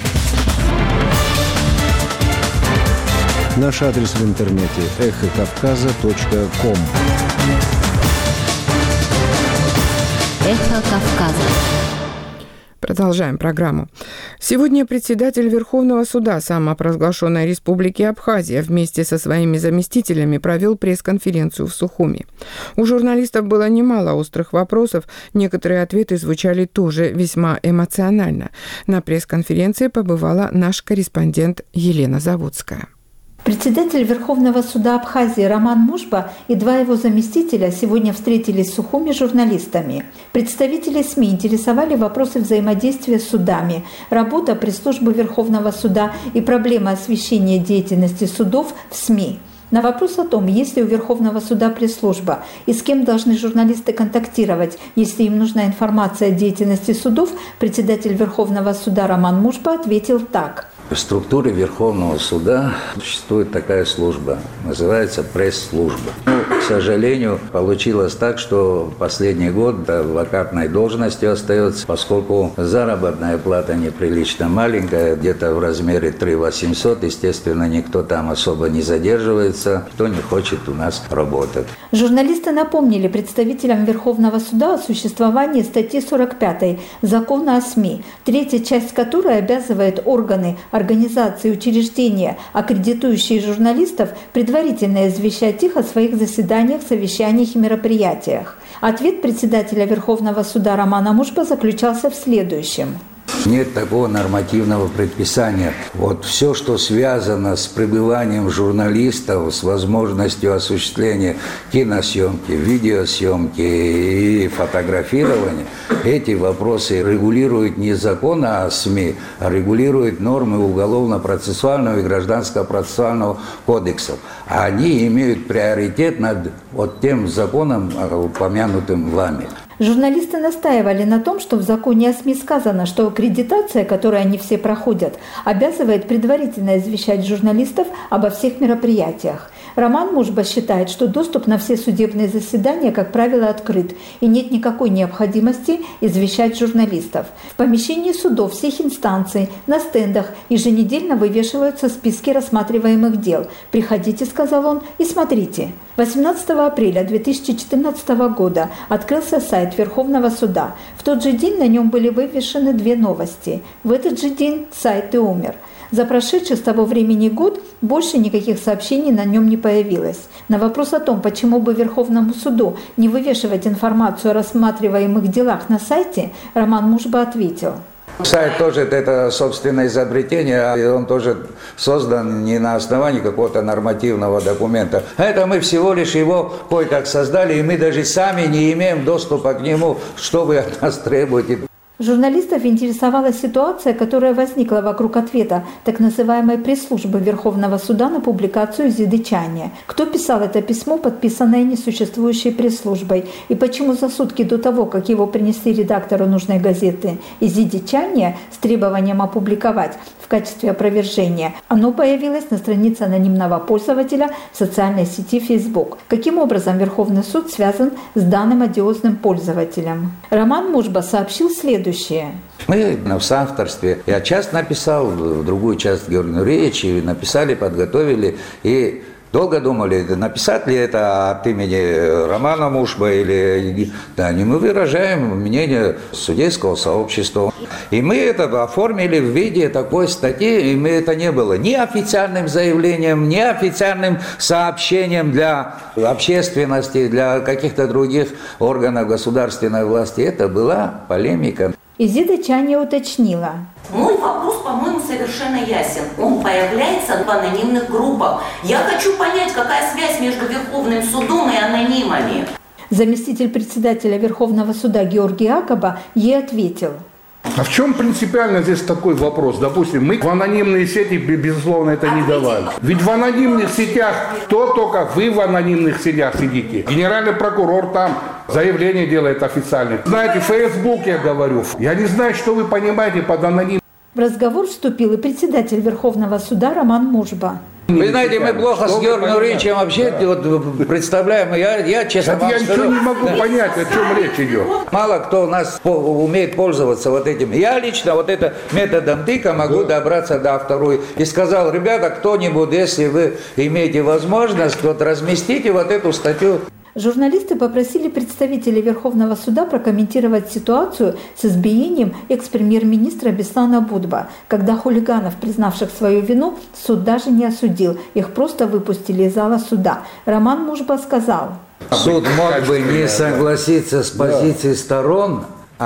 N: Наш адрес в интернете эхокавказа.ком.
C: Эхо Кавказа.
A: Продолжаем программу. Сегодня председатель Верховного суда самопровозглашенной Республики Абхазия вместе со своими заместителями провел пресс-конференцию в Сухуми. У журналистов было немало острых вопросов, некоторые ответы звучали тоже весьма эмоционально. На пресс-конференции побывала наш корреспондент Елена Заводская.
U: Председатель Верховного суда Абхазии Роман Мушба и два его заместителя сегодня встретились в Сухуми с журналистами. Представители СМИ интересовали вопросы взаимодействия с судами, работа пресс-службы Верховного суда и проблема освещения деятельности судов в СМИ. На вопрос о том, есть ли у Верховного суда пресс-служба и с кем должны журналисты контактировать, если им нужна информация о деятельности судов, председатель Верховного суда Роман Мушба ответил так.
V: В структуре Верховного суда существует такая служба, называется пресс-служба. К сожалению, получилось так, что последний год вакантной должностью остается, поскольку заработная плата неприлично маленькая, где-то в размере 3 800, естественно, никто там особо не задерживается. уволиться, кто не хочет у нас работать.
U: Журналисты напомнили представителям Верховного суда о существовании статьи 45 Закона о СМИ, третья часть которой обязывает органы, организации и учреждения, аккредитующие журналистов, предварительно извещать их о своих заседаниях, совещаниях и мероприятиях. Ответ председателя Верховного суда Романа Мужба заключался в следующем.
V: Нет такого нормативного предписания. Вот все, что связано с пребыванием журналистов, с возможностью осуществления киносъемки, видеосъемки и фотографирования, эти вопросы регулирует не закон о СМИ, а регулирует нормы Уголовно-процессуального и Гражданского процессуального кодексов. А они имеют приоритет над вот тем законом, упомянутым вами.
U: Журналисты настаивали на том, что в законе о СМИ сказано, что аккредитация, которую они все проходят, обязывает предварительно извещать журналистов обо всех мероприятиях. Роман Мужба считает, что доступ на все судебные заседания, как правило, открыт, и нет никакой необходимости извещать журналистов. В помещении судов всех инстанций, на стендах еженедельно вывешиваются списки рассматриваемых дел. «Приходите», — сказал он, — «и смотрите». 18 апреля 2014 года открылся сайт Верховного суда. В тот же день на нем были вывешены две новости. В этот же день сайт и умер. За прошедший с того времени год больше никаких сообщений на нем не появилось. На вопрос о том, почему бы Верховному суду не вывешивать информацию о рассматриваемых делах на сайте, Роман Мужба ответил.
V: Сайт тоже это собственное изобретение, и он тоже создан не на основании какого-то нормативного документа. Это мы всего лишь его кое-как создали, и мы даже сами не имеем доступа к нему, что вы от нас требуете.
U: Журналистов интересовала ситуация, которая возникла вокруг ответа так называемой пресс-службы Верховного суда на публикацию Изиды Чания. Кто писал это письмо, подписанное несуществующей пресс-службой, и почему за сутки до того, как его принесли редактору нужной газеты Изиде Чания с требованием опубликовать в качестве опровержения, оно появилось на странице анонимного пользователя в социальной сети Facebook. Каким образом Верховный суд связан с данным одиозным пользователем? Роман Мужба сообщил следующее.
V: Мы в соавторстве, я часть написал, в другую часть Георгий Нуреевич, и написали, подготовили, и долго думали, написать ли это от имени Романа Мужба или... Да, мы выражаем мнение судейского сообщества. И мы это оформили в виде такой статьи, и это не было ни официальным заявлением, ни официальным сообщением для общественности, для каких-то других органов государственной власти. Это была полемика.
U: Изида Чания уточнила.
E: Мой вопрос, по-моему, совершенно ясен. Он появляется в анонимных группах. Я хочу понять, какая связь между Верховным судом и анонимами.
U: Заместитель председателя Верховного суда Георгий Акоба ей ответил.
F: А в чем принципиально здесь такой вопрос? Допустим, мы в анонимные сети, безусловно, это не давали. Ведь в анонимных сетях, кто только вы в анонимных сетях сидите. Генеральный прокурор там заявление делает официальное. Знаете, Facebook я говорю. Я не знаю, что вы понимаете под анонимным.
U: В разговор вступил и председатель Верховного суда Роман Мужба.
V: Вы знаете, мы плохо с Георгием Нуреевичем вообще представляем. Я честно вам скажу.
F: Я ничего не могу понять, о чем речь идет.
V: Мало кто у нас умеет пользоваться вот этим. Я лично вот это методом тыка могу добраться до второй. И сказал, ребята, кто-нибудь, если вы имеете возможность, вот разместите вот эту статью.
U: Журналисты попросили представителей Верховного суда прокомментировать ситуацию с избиением экс-премьер-министра Беслана Будба, когда хулиганов, признавших свою вину, суд даже не осудил. Их просто выпустили из зала суда. Роман Мужба сказал.
V: Суд мог бы не согласиться с позицией сторон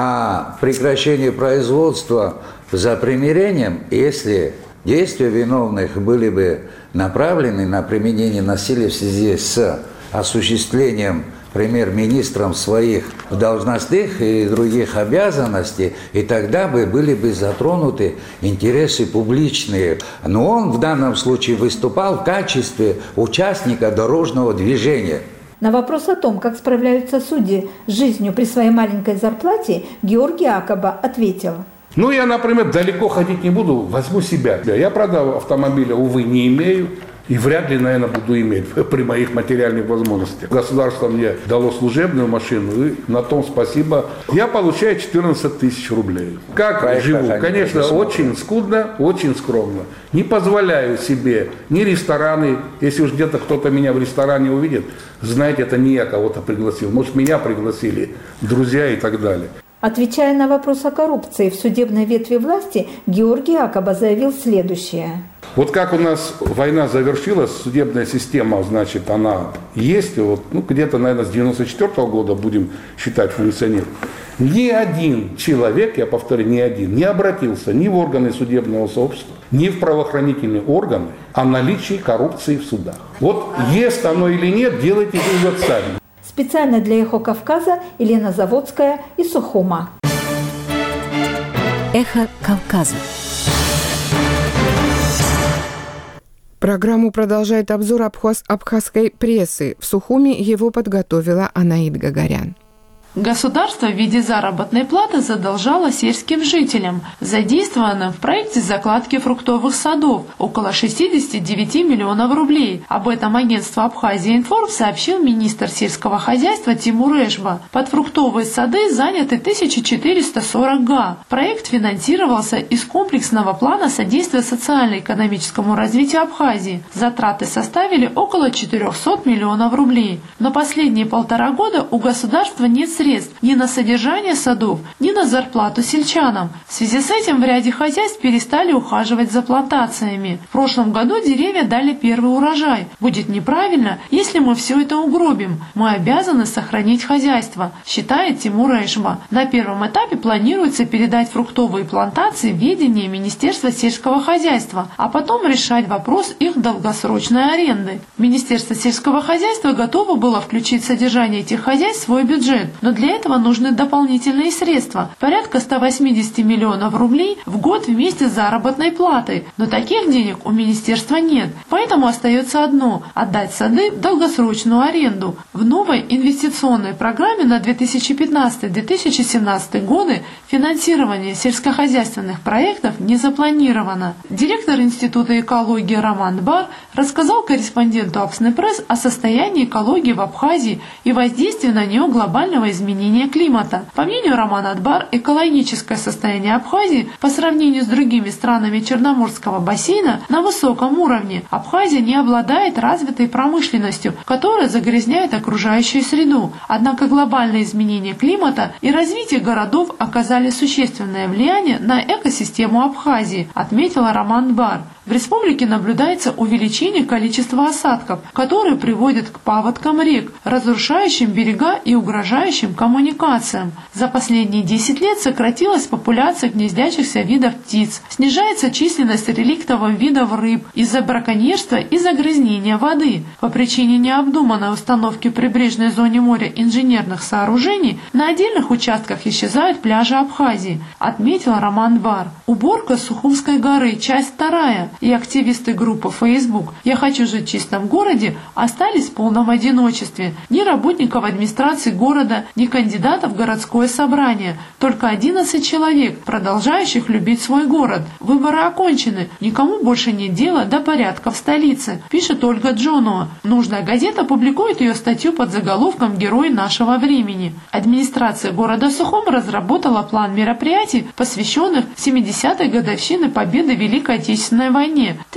V: о прекращении производства за примирением, если действия виновных были бы направлены на применение насилия в связи с осуществлением премьер-министром своих должностных и других обязанностей, и тогда были бы затронуты интересы публичные. Но он в данном случае выступал в качестве участника дорожного движения.
U: На вопрос о том, как справляются судьи с жизнью при своей маленькой зарплате, Георгий Акоба ответил.
F: Ну, я, например, далеко ходить не буду, возьму себя. Я, правда, автомобиля, увы, не имею. И вряд ли, наверное, буду иметь при моих материальных возможностях. Государство мне дало служебную машину, и на том спасибо. Я получаю 14 тысяч рублей. Как живу? Конечно, очень скудно, очень скромно. Не позволяю себе ни рестораны, если уж где-то кто-то меня в ресторане увидит, знаете, это не я кого-то пригласил. Может, меня пригласили друзья и так далее.
U: Отвечая на вопрос о коррупции в судебной ветви власти, Георгий Акаба заявил следующее.
F: Вот как у нас война завершилась, судебная система, значит, она есть, вот, где-то, наверное, с 1994 года будем считать функционирует. Ни один человек, я повторю, ни один, не обратился ни в органы судебного сообщества, ни в правоохранительные органы о наличии коррупции в судах. Вот есть оно или нет, делайте вывод сами.
U: Специально для «Эхо Кавказа» Елена Заводская из Сухума.
C: «Эхо Кавказа».
A: Программу продолжает обзор абхазской прессы. В Сухуми его подготовила Анаид Гагарян.
H: Государство в виде заработной платы задолжало сельским жителям, задействованным в проекте закладки фруктовых садов, около 69 миллионов рублей. Об этом агентство «Абхазия Информ» сообщил министр сельского хозяйства Тимур Эшба. Под фруктовые сады заняты 1440 га. Проект финансировался из комплексного плана содействия социально-экономическому развитию Абхазии. Затраты составили около 400 миллионов рублей. Но последние 1,5 года у государства нет средств ни на содержание садов, ни на зарплату сельчанам. В связи с этим в ряде хозяйств перестали ухаживать за плантациями. В прошлом году деревья дали первый урожай. Будет неправильно, если мы все это угробим. Мы обязаны сохранить хозяйство, считает Тимур Эшба. На первом этапе планируется передать фруктовые плантации в ведение Министерства сельского хозяйства, а потом решать вопрос их долгосрочной аренды. Министерство сельского хозяйства готово было включить содержание этих хозяйств в свой бюджет, но для этого нужны дополнительные средства, порядка 180 миллионов рублей в год вместе с заработной платой. Но таких денег у министерства нет, поэтому остается одно – отдать сады в долгосрочную аренду. В новой инвестиционной программе на 2015-2017 годы финансирование сельскохозяйственных проектов не запланировано. Директор Института экологии Роман Бар рассказал корреспонденту Апснепресс о состоянии экологии в Абхазии и воздействии на нее глобального изменения климата. По мнению Романа Адбар, экологическое состояние Абхазии по сравнению с другими странами Черноморского бассейна на высоком уровне. Абхазия не обладает развитой промышленностью, которая загрязняет окружающую среду. Однако глобальные изменения климата и развитие городов оказали существенное влияние на экосистему Абхазии, отметила Роман Бар. В республике наблюдается увеличение количества осадков, которые приводят к паводкам рек, разрушающим берега и угрожающим коммуникациям. За последние 10 лет сократилась популяция гнездящихся видов птиц, снижается численность реликтовых видов рыб из-за браконьерства и загрязнения воды. По причине необдуманной установки в прибрежной зоне моря инженерных сооружений на отдельных участках исчезают пляжи Абхазии, отметил Роман Бар. Уборка Сухумской горы, часть 2, и активисты группы Facebook «Я хочу жить в чистом городе» остались в полном одиночестве. Ни работников администрации города, ни кандидатов в городское собрание. Только 11 человек, продолжающих любить свой город. Выборы окончены. Никому больше нет дела до порядка в столице, пишет Ольга Джонова. Нужная газета публикует ее статью под заголовком «Герой нашего времени». Администрация города Сухум разработала план мероприятий, посвященных 70-й годовщине победы в Великой Отечественной войне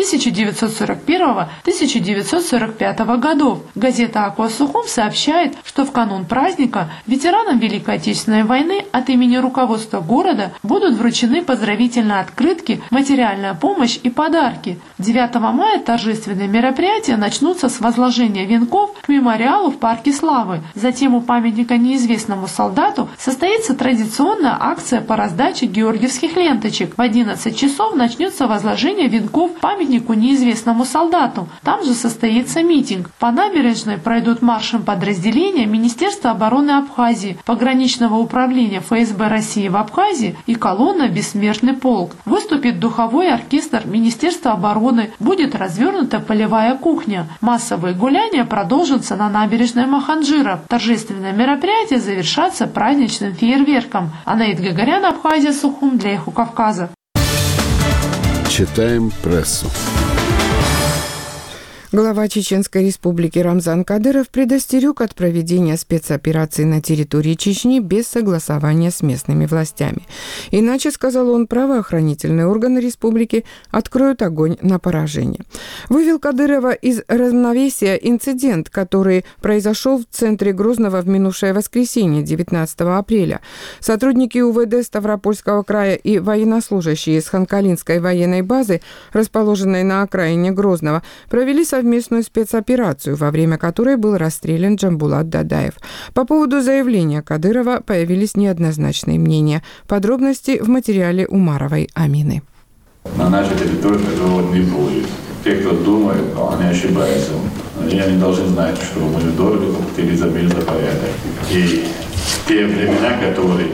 H: 1941-1945 годов. Газета «Аква Сухум» сообщает, что в канун праздника ветеранам Великой Отечественной войны от имени руководства города будут вручены поздравительные открытки, материальная помощь и подарки. 9 мая торжественные мероприятия начнутся с возложения венков к мемориалу в Парке Славы. Затем у памятника неизвестному солдату состоится традиционная акция по раздаче георгиевских ленточек. В 11 часов начнется возложение венков памятнику неизвестному солдату. Там же состоится митинг. По набережной пройдут маршем подразделения Министерства обороны Абхазии, пограничного управления ФСБ России в Абхазии и колонна «Бессмертный полк». Выступит духовой оркестр Министерства обороны, будет развернута полевая кухня. Массовые гуляния продолжатся на набережной Маханджира. Торжественное мероприятие завершатся праздничным фейерверком. Анаид Гагарян, Абхазия, Сухум, для «Эхо Кавказа».
I: Читаем прессу.
A: Глава Чеченской республики Рамзан Кадыров предостерег от проведения спецопераций на территории Чечни без согласования с местными властями. Иначе, сказал он, правоохранительные органы республики откроют огонь на поражение. Вывел Кадырова из равновесия инцидент, который произошел в центре Грозного в минувшее воскресенье, 19 апреля. Сотрудники УВД Ставропольского края и военнослужащие с Ханкалинской военной базы, расположенной на окраине Грозного, провели совместную спецоперацию, во время которой был расстрелян Джамбулат Дадаев. По поводу заявления Кадырова появились неоднозначные мнения. Подробности в материале Умаровой Амины.
G: На нашей территории такого не будет. Те, кто думает, они ошибаются. Они должны знать, что мы дорого платили за мир, за порядок. И те времена, которые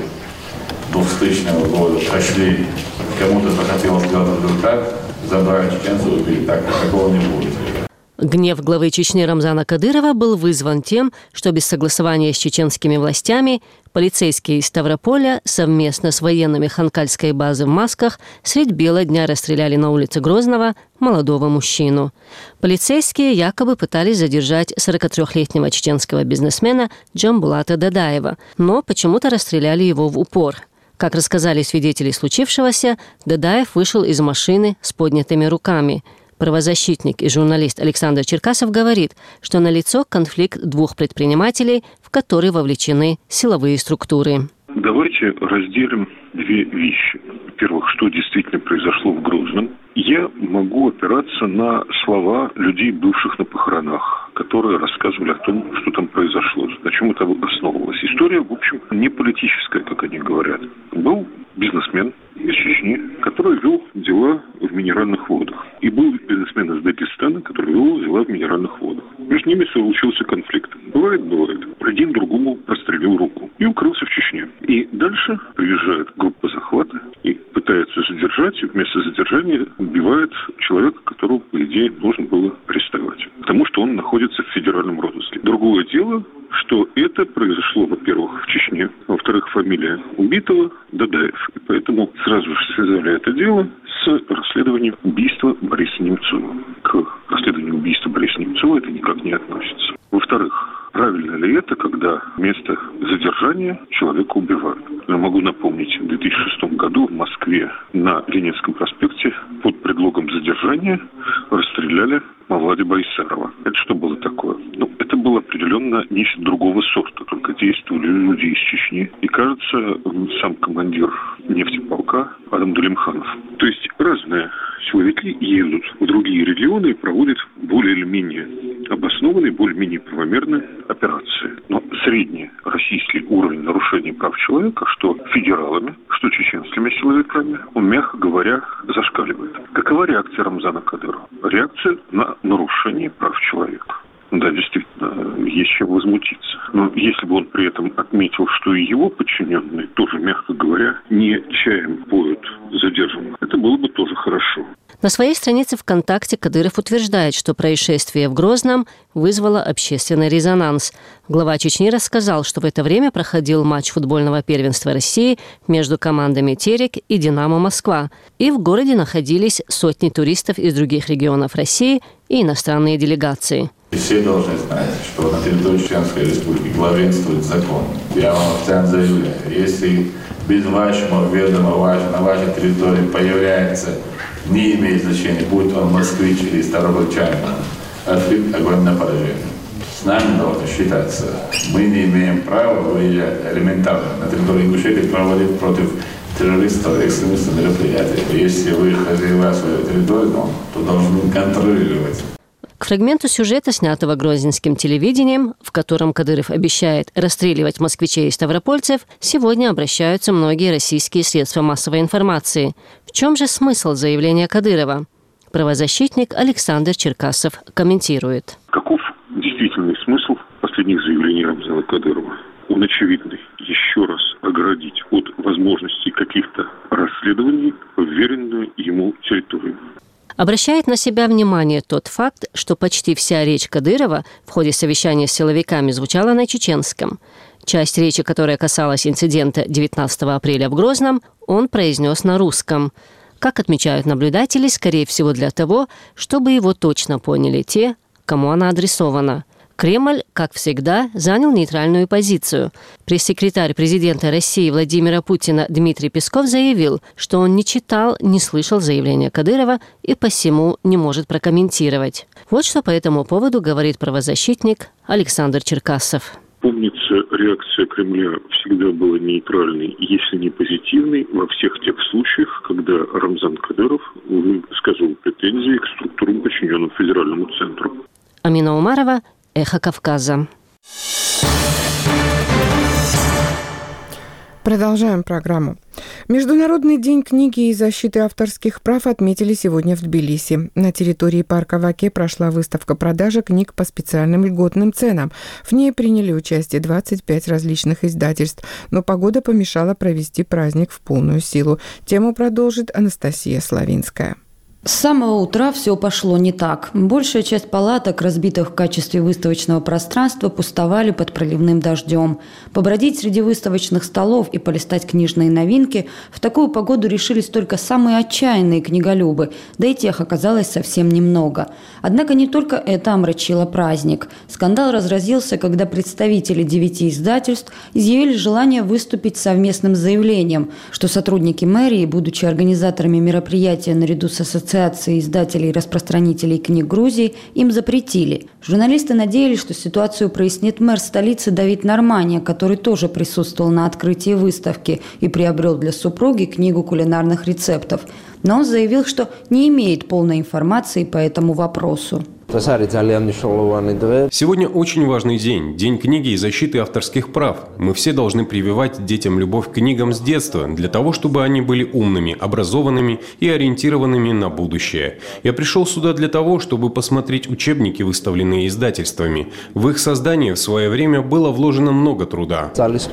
G: 2000 года прошли, кому-то захотелось сделать результат, забрать чеченцев, убили. Такого не будет.
I: Гнев главы Чечни Рамзана Кадырова был вызван тем, что без согласования с чеченскими властями полицейские из Ставрополя совместно с военными Ханкальской базы в масках средь бела дня расстреляли на улице Грозного молодого мужчину. Полицейские якобы пытались задержать 43-летнего чеченского бизнесмена Джамбулата Дадаева, но почему-то расстреляли его в упор. Как рассказали свидетели случившегося, Дадаев вышел из машины с поднятыми руками. Правозащитник и журналист Александр Черкасов говорит, что налицо конфликт двух предпринимателей, в который вовлечены силовые структуры.
W: Давайте разделим две вещи. Во-первых, что действительно произошло в Грозном. Я могу опираться на слова людей, бывших на похоронах, которые рассказывали о том, что там произошло, на чем это основывалось. История, в общем, не политическая, как они говорят. Был бизнесмен из Чечни, который вел дела в минеральных водах. И был бизнесмен из Дагестана, который вел дела в минеральных водах. Между ними случился конфликт. Бывает. Один другому прострелил руку и укрылся в Чечне. И дальше приезжает группа захвата и пытается задержать, и вместо задержания убивает человека, которого, по идее, нужно было арестовать. Потому что он находится в федеральном розыске. Другое дело, что это произошло, во-первых, в Чечне, во-вторых, фамилия убитого Дадаев. И поэтому сразу же связали это дело с расследованием убийства Бориса Немцова. К расследованию убийства Бориса Немцова это никак не относится. Во-вторых, правильно ли это, когда вместо задержания человека убивают? Я могу напомнить, в 2006 году в Москве на Ленинском проспекте под предлогом задержания расстреляли Мавлади Байсарова. Это что было такое? Это было определенно нечто другого сорта, только действовали люди из Чечни. И, кажется, сам командир нефтеполка Адам Далимханов. То есть разные силовики едут в другие регионы и проводят более или менее обоснованные, более-менее правомерные операции. Но средний российский уровень нарушения прав человека, что федералами, что чеченскими силовиками, он, мягко говоря, зашкаливает. Какова реакция Рамзана Кадырова? Реакция на нарушение прав человека. Да, действительно, есть чем возмутиться. Но если бы он при этом отметил, что и его подчиненные тоже, мягко говоря, не чаем поют задержанных, это было бы тоже хорошо.
I: На своей странице ВКонтакте Кадыров утверждает, что происшествие в Грозном вызвало общественный резонанс. Глава Чечни рассказал, что в это время проходил матч футбольного первенства России между командами «Терек» и «Динамо Москва». И в городе находились сотни туристов из других регионов России и иностранные делегации.
G: Все должны знать, что на территории Чеченской Республики главенствует закон. Я вам официально заявляю, если без вашего ведома на вашей территории появляется, не имеет значения, будет он москвич или ставропольчанин, открыт огонь на поражение. С нами должно считаться. Мы не имеем права выезжать элементарно на территории Ингушетии проводить против террористов и экстремистов мероприятия. Если вы хозяева своей территории, то должны контролировать.
I: К фрагменту сюжета, снятого грозненским телевидением, в котором Кадыров обещает расстреливать москвичей и ставропольцев, сегодня обращаются многие российские средства массовой информации. В чем же смысл заявления Кадырова? Правозащитник Александр Черкасов комментирует.
W: Каков действительный смысл последних заявлений Рамзана Кадырова? Он очевидный. Еще раз оградить от возможностей каких-то расследований вверенную ему территорию.
I: Обращает на себя внимание тот факт, что почти вся речь Кадырова в ходе совещания с силовиками звучала на чеченском. Часть речи, которая касалась инцидента 19 апреля в Грозном, он произнес на русском. Как отмечают наблюдатели, скорее всего для того, чтобы его точно поняли те, кому она адресована. Кремль, как всегда, занял нейтральную позицию. Пресс-секретарь президента России Владимира Путина Дмитрий Песков заявил, что он не читал, не слышал заявления Кадырова и посему не может прокомментировать. Вот что по этому поводу говорит правозащитник Александр Черкасов.
W: Помнится, реакция Кремля всегда была нейтральной, если не позитивной, во всех тех случаях, когда Рамзан Кадыров высказывал претензии к структурам, подчиненным федеральному центру.
I: Амина Умарова, Эхо Кавказа.
A: Продолжаем программу. Международный день книги и защиты авторских прав отметили сегодня в Тбилиси. На территории парка в Оке прошла выставка продажи книг по специальным льготным ценам. В ней приняли участие 25 различных издательств, но погода помешала провести праздник в полную силу. Тему продолжит Анастасия Славинская.
S: С самого утра все пошло не так. Большая часть палаток, разбитых в качестве выставочного пространства, пустовали под проливным дождем. Побродить среди выставочных столов и полистать книжные новинки в такую погоду решились только самые отчаянные книголюбы, да и тех оказалось совсем немного. Однако не только это омрачило праздник. Скандал разразился, когда представители 9 издательств изъявили желание выступить с совместным заявлением, что сотрудники мэрии, будучи организаторами мероприятия наряду с ассоциацией издателей и распространителей книг Грузии, им запретили. Журналисты надеялись, что ситуацию прояснит мэр столицы Давид Нормания, который тоже присутствовал на открытии выставки и приобрел для супруги книгу кулинарных рецептов. Но он заявил, что не имеет полной информации по этому вопросу.
D: Сегодня очень важный день – День книги и защиты авторских прав. Мы все должны прививать детям любовь к книгам с детства, для того, чтобы они были умными, образованными и ориентированными на будущее. Я пришел сюда для того, чтобы посмотреть учебники, выставленные издательствами. В их создание в свое время было вложено много труда.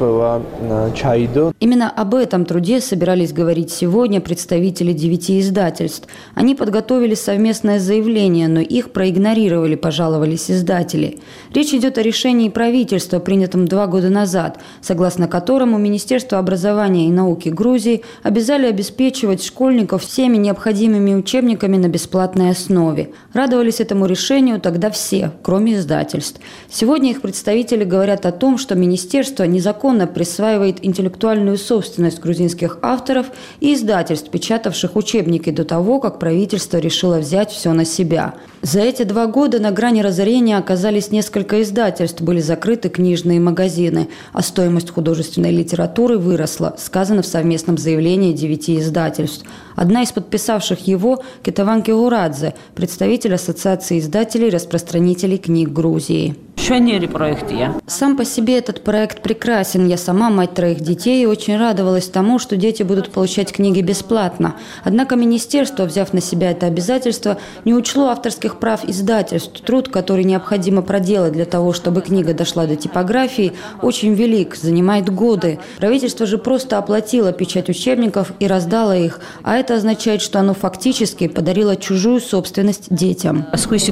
S: Именно об этом труде собирались говорить сегодня представители 9 издательств. Они подготовили совместное заявление, но их проигнорировали, пожаловались издатели. Речь идет о решении правительства, принятом 2 года назад, согласно которому Министерство образования и науки Грузии обязали обеспечивать школьников всеми необходимыми учебниками на бесплатной основе. Радовались этому решению тогда все, кроме издательств. Сегодня их представители говорят о том, что министерство незаконно присваивает интеллектуальную собственность грузинских авторов и издательств, печатавших учебники до того, как правительство решило взять все на себя. За эти 2 года на грани разорения оказались несколько издательств, были закрыты книжные магазины, а стоимость художественной литературы выросла, сказано в совместном заявлении 9 издательств. Одна из подписавших его – Кетаван Кеурадзе, представитель Ассоциации издателей и распространителей книг Грузии. Сам по себе этот проект прекрасен. Я сама мать 3 детей и очень радовалась тому, что дети будут получать книги бесплатно. Однако министерство, взяв на себя это обязательство, не учло авторских прав издательств. Труд, который необходимо проделать для того, чтобы книга дошла до типографии, очень велик, занимает годы. Правительство же просто оплатило печать учебников и раздало их, а это означает, что оно фактически подарило чужую собственность детям.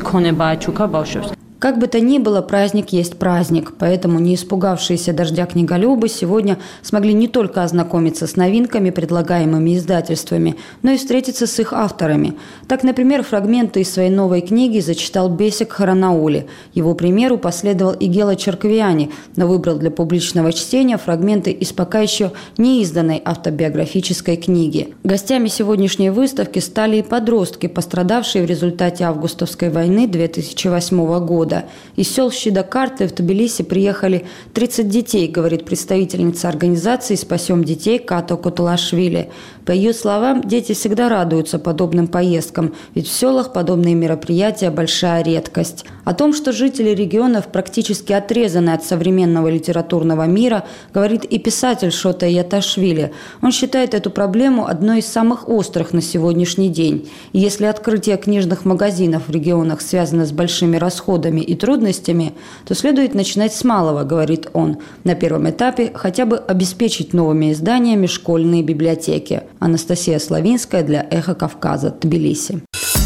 S: Как бы то ни было, праздник есть праздник, поэтому не испугавшиеся дождя книголюбы сегодня смогли не только ознакомиться с новинками, предлагаемыми издательствами, но и встретиться с их авторами. Так, например, фрагменты из своей новой книги зачитал Бесик Харанаули. Его примеру последовал и Гела Черквиани, но выбрал для публичного чтения фрагменты из пока еще не изданной автобиографической книги. Гостями сегодняшней выставки стали и подростки, пострадавшие в результате августовской войны 2008 года. Из сел Щидакарты в Тбилиси приехали 30 детей, говорит представительница организации «Спасем детей» Като Котулашвили. По ее словам, дети всегда радуются подобным поездкам, ведь в селах подобные мероприятия – большая редкость. О том, что жители регионов практически отрезаны от современного литературного мира, говорит и писатель Шота Яташвили. Он считает эту проблему одной из самых острых на сегодняшний день. И если открытие книжных магазинов в регионах связано с большими расходами и трудностями, то следует начинать с малого, говорит он. На первом этапе хотя бы обеспечить новыми изданиями школьные библиотеки. Анастасия Славинская для «Эхо Кавказа», Тбилиси.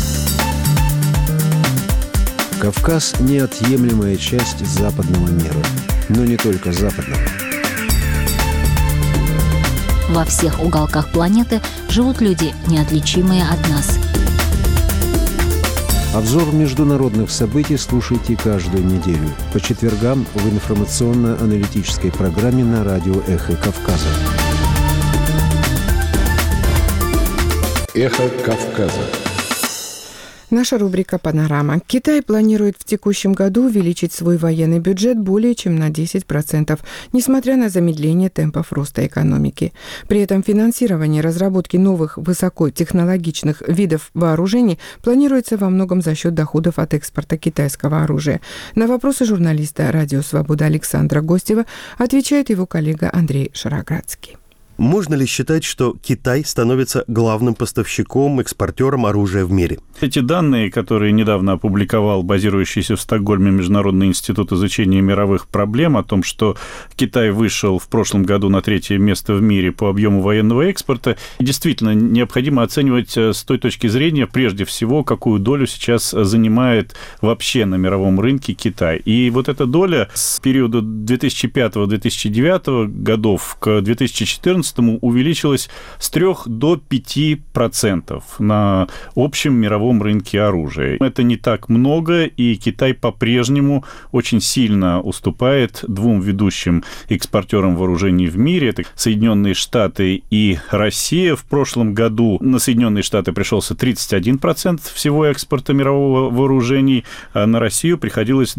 J: Кавказ – неотъемлемая часть западного мира. Но не только западного.
C: Во всех уголках планеты живут люди, неотличимые от нас.
J: Обзор международных событий слушайте каждую неделю по четвергам в информационно-аналитической программе на радио «Эхо Кавказа».
N: «Эхо Кавказа».
A: Наша рубрика «Панорама». Китай планирует в текущем году увеличить свой военный бюджет более чем на 10%, несмотря на замедление темпов роста экономики. При этом финансирование разработки новых высокотехнологичных видов вооружений планируется во многом за счет доходов от экспорта китайского оружия. На вопросы журналиста «Радио Свобода» Александра Гостева отвечает его коллега Андрей Шароградский.
L: Можно ли считать, что Китай становится главным поставщиком, экспортером оружия в мире?
M: Эти данные, которые недавно опубликовал базирующийся в Стокгольме Международный институт изучения мировых проблем, о том, что Китай вышел в прошлом году на 3-е место в мире по объему военного экспорта, действительно необходимо оценивать с той точки зрения, прежде всего, какую долю сейчас занимает вообще на мировом рынке Китай. И вот эта доля с периода 2005-2009 годов к 2014 увеличилась с 3 до 5% на общем мировом рынке оружия. Это не так много, и Китай по-прежнему очень сильно уступает двум ведущим экспортерам вооружений в мире. Это Соединенные Штаты и Россия. В прошлом году на Соединенные Штаты пришелся 31% всего экспорта мирового вооружений, а на Россию приходилось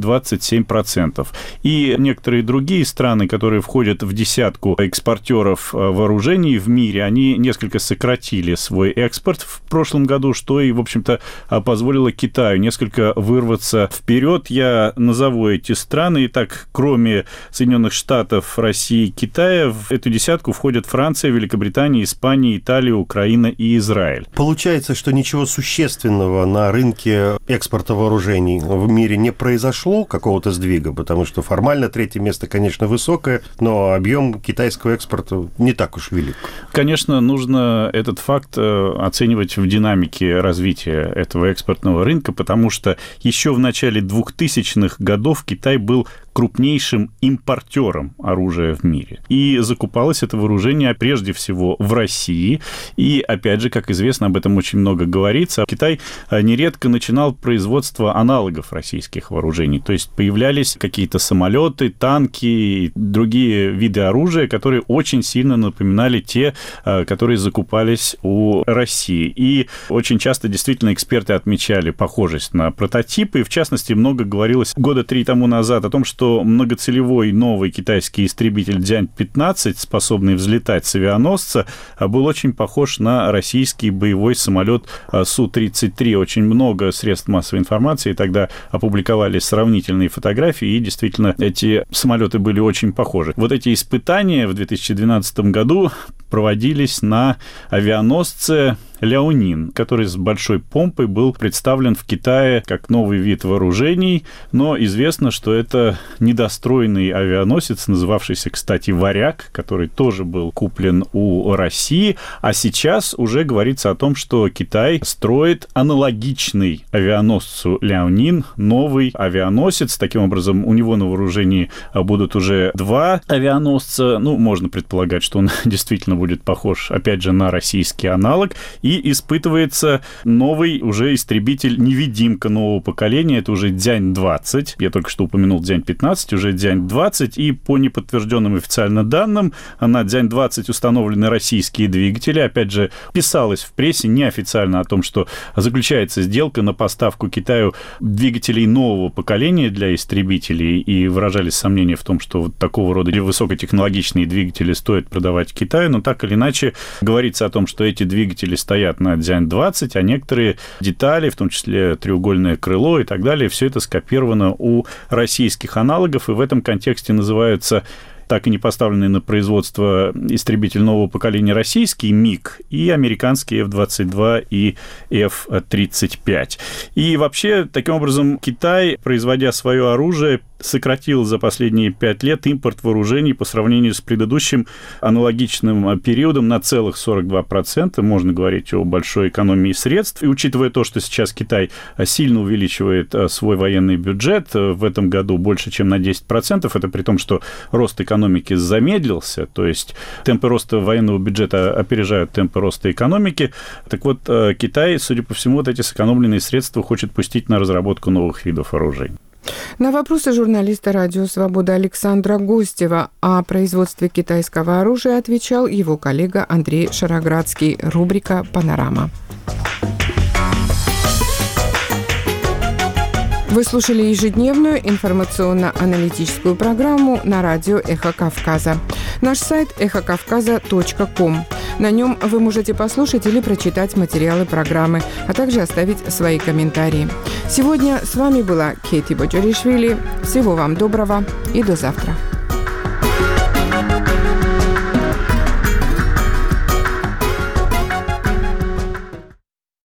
M: 27%. И некоторые другие страны, которые входят в десятку экспортеров вооружений в мире, они несколько сократили свой экспорт в прошлом году, что и, в общем-то, позволило Китаю несколько вырваться вперед. Я назову эти страны. Итак, кроме Соединенных Штатов, России и Китая, в эту десятку входят Франция, Великобритания, Испания, Италия, Украина и Израиль.
L: Получается, что ничего существенного на рынке экспорта вооружений в мире не произошло, какого-то сдвига, потому что формально 3-е место, конечно, высокое, но объем китайского экспорта не так уж велик.
M: Конечно, нужно этот факт оценивать в динамике развития этого экспортного рынка, потому что еще в начале 2000-х годов Китай был крупнейшим импортером оружия в мире. И закупалось это вооружение прежде всего в России. И, опять же, как известно, об этом очень много говорится. Китай нередко начинал производство аналогов российских вооружений. То есть появлялись какие-то самолеты, танки и другие виды оружия, которые очень сильно напоминали те, которые закупались у России. И очень часто действительно эксперты отмечали похожесть на прототипы. И, в частности, много говорилось года 3 тому назад о том, что многоцелевой новый китайский истребитель Дзянь-15, способный взлетать с авианосца, был очень похож на российский боевой самолет Су-33. Очень много средств массовой информации тогда опубликовали сравнительные фотографии, и действительно эти самолеты были очень похожи. Вот эти испытания в 2012 году проводились на авианосце Ляонин, который с большой помпой был представлен в Китае как новый вид вооружений, но известно, что это недостроенный авианосец, называвшийся, кстати, «Варяг», который тоже был куплен у России, а сейчас уже говорится о том, что Китай строит аналогичный авианосцу Ляонин, новый авианосец. Таким образом, у него на вооружении будут уже 2 авианосца. Ну, можно предполагать, что он действительно будет похож, опять же, на российский аналог. И испытывается новый уже истребитель-невидимка нового поколения. Это уже Дзянь-20. Я только что упомянул Дзянь-15, уже Дзянь-20. И по неподтвержденным официально данным, на Дзянь-20 установлены российские двигатели. Опять же, писалось в прессе неофициально о том, что заключается сделка на поставку Китаю двигателей нового поколения для истребителей. И выражались сомнения в том, что вот такого рода высокотехнологичные двигатели стоит продавать Китаю. Но так или иначе, говорится о том, что эти двигатели стоят на Дзянь-20, а некоторые детали, в том числе треугольное крыло и так далее, все это скопировано у российских аналогов, и в этом контексте называются так и не поставленные на производство истребитель нового поколения российский МиГ и американский F-22 и F-35. И вообще, таким образом, Китай, производя свое оружие, сократил за последние 5 лет импорт вооружений по сравнению с предыдущим аналогичным периодом на целых 42%. Можно говорить о большой экономии средств. И учитывая то, что сейчас Китай сильно увеличивает свой военный бюджет, в этом году больше, чем на 10%, это при том, что рост экономики замедлился, то есть темпы роста военного бюджета опережают темпы роста экономики. Так вот, Китай, судя по всему, вот эти сэкономленные средства хочет пустить на разработку новых видов вооружений.
A: На вопросы журналиста «Радио Свобода» Александра Гостева о производстве китайского оружия отвечал его коллега Андрей Шароградский. Рубрика «Панорама». Вы слушали ежедневную информационно-аналитическую программу на радио «Эхо Кавказа». Наш сайт эхокавказа.ком. На нем вы можете послушать или прочитать материалы программы, а также оставить свои комментарии. Сегодня с вами была Кэти Боджоришвили. Всего вам доброго и до завтра.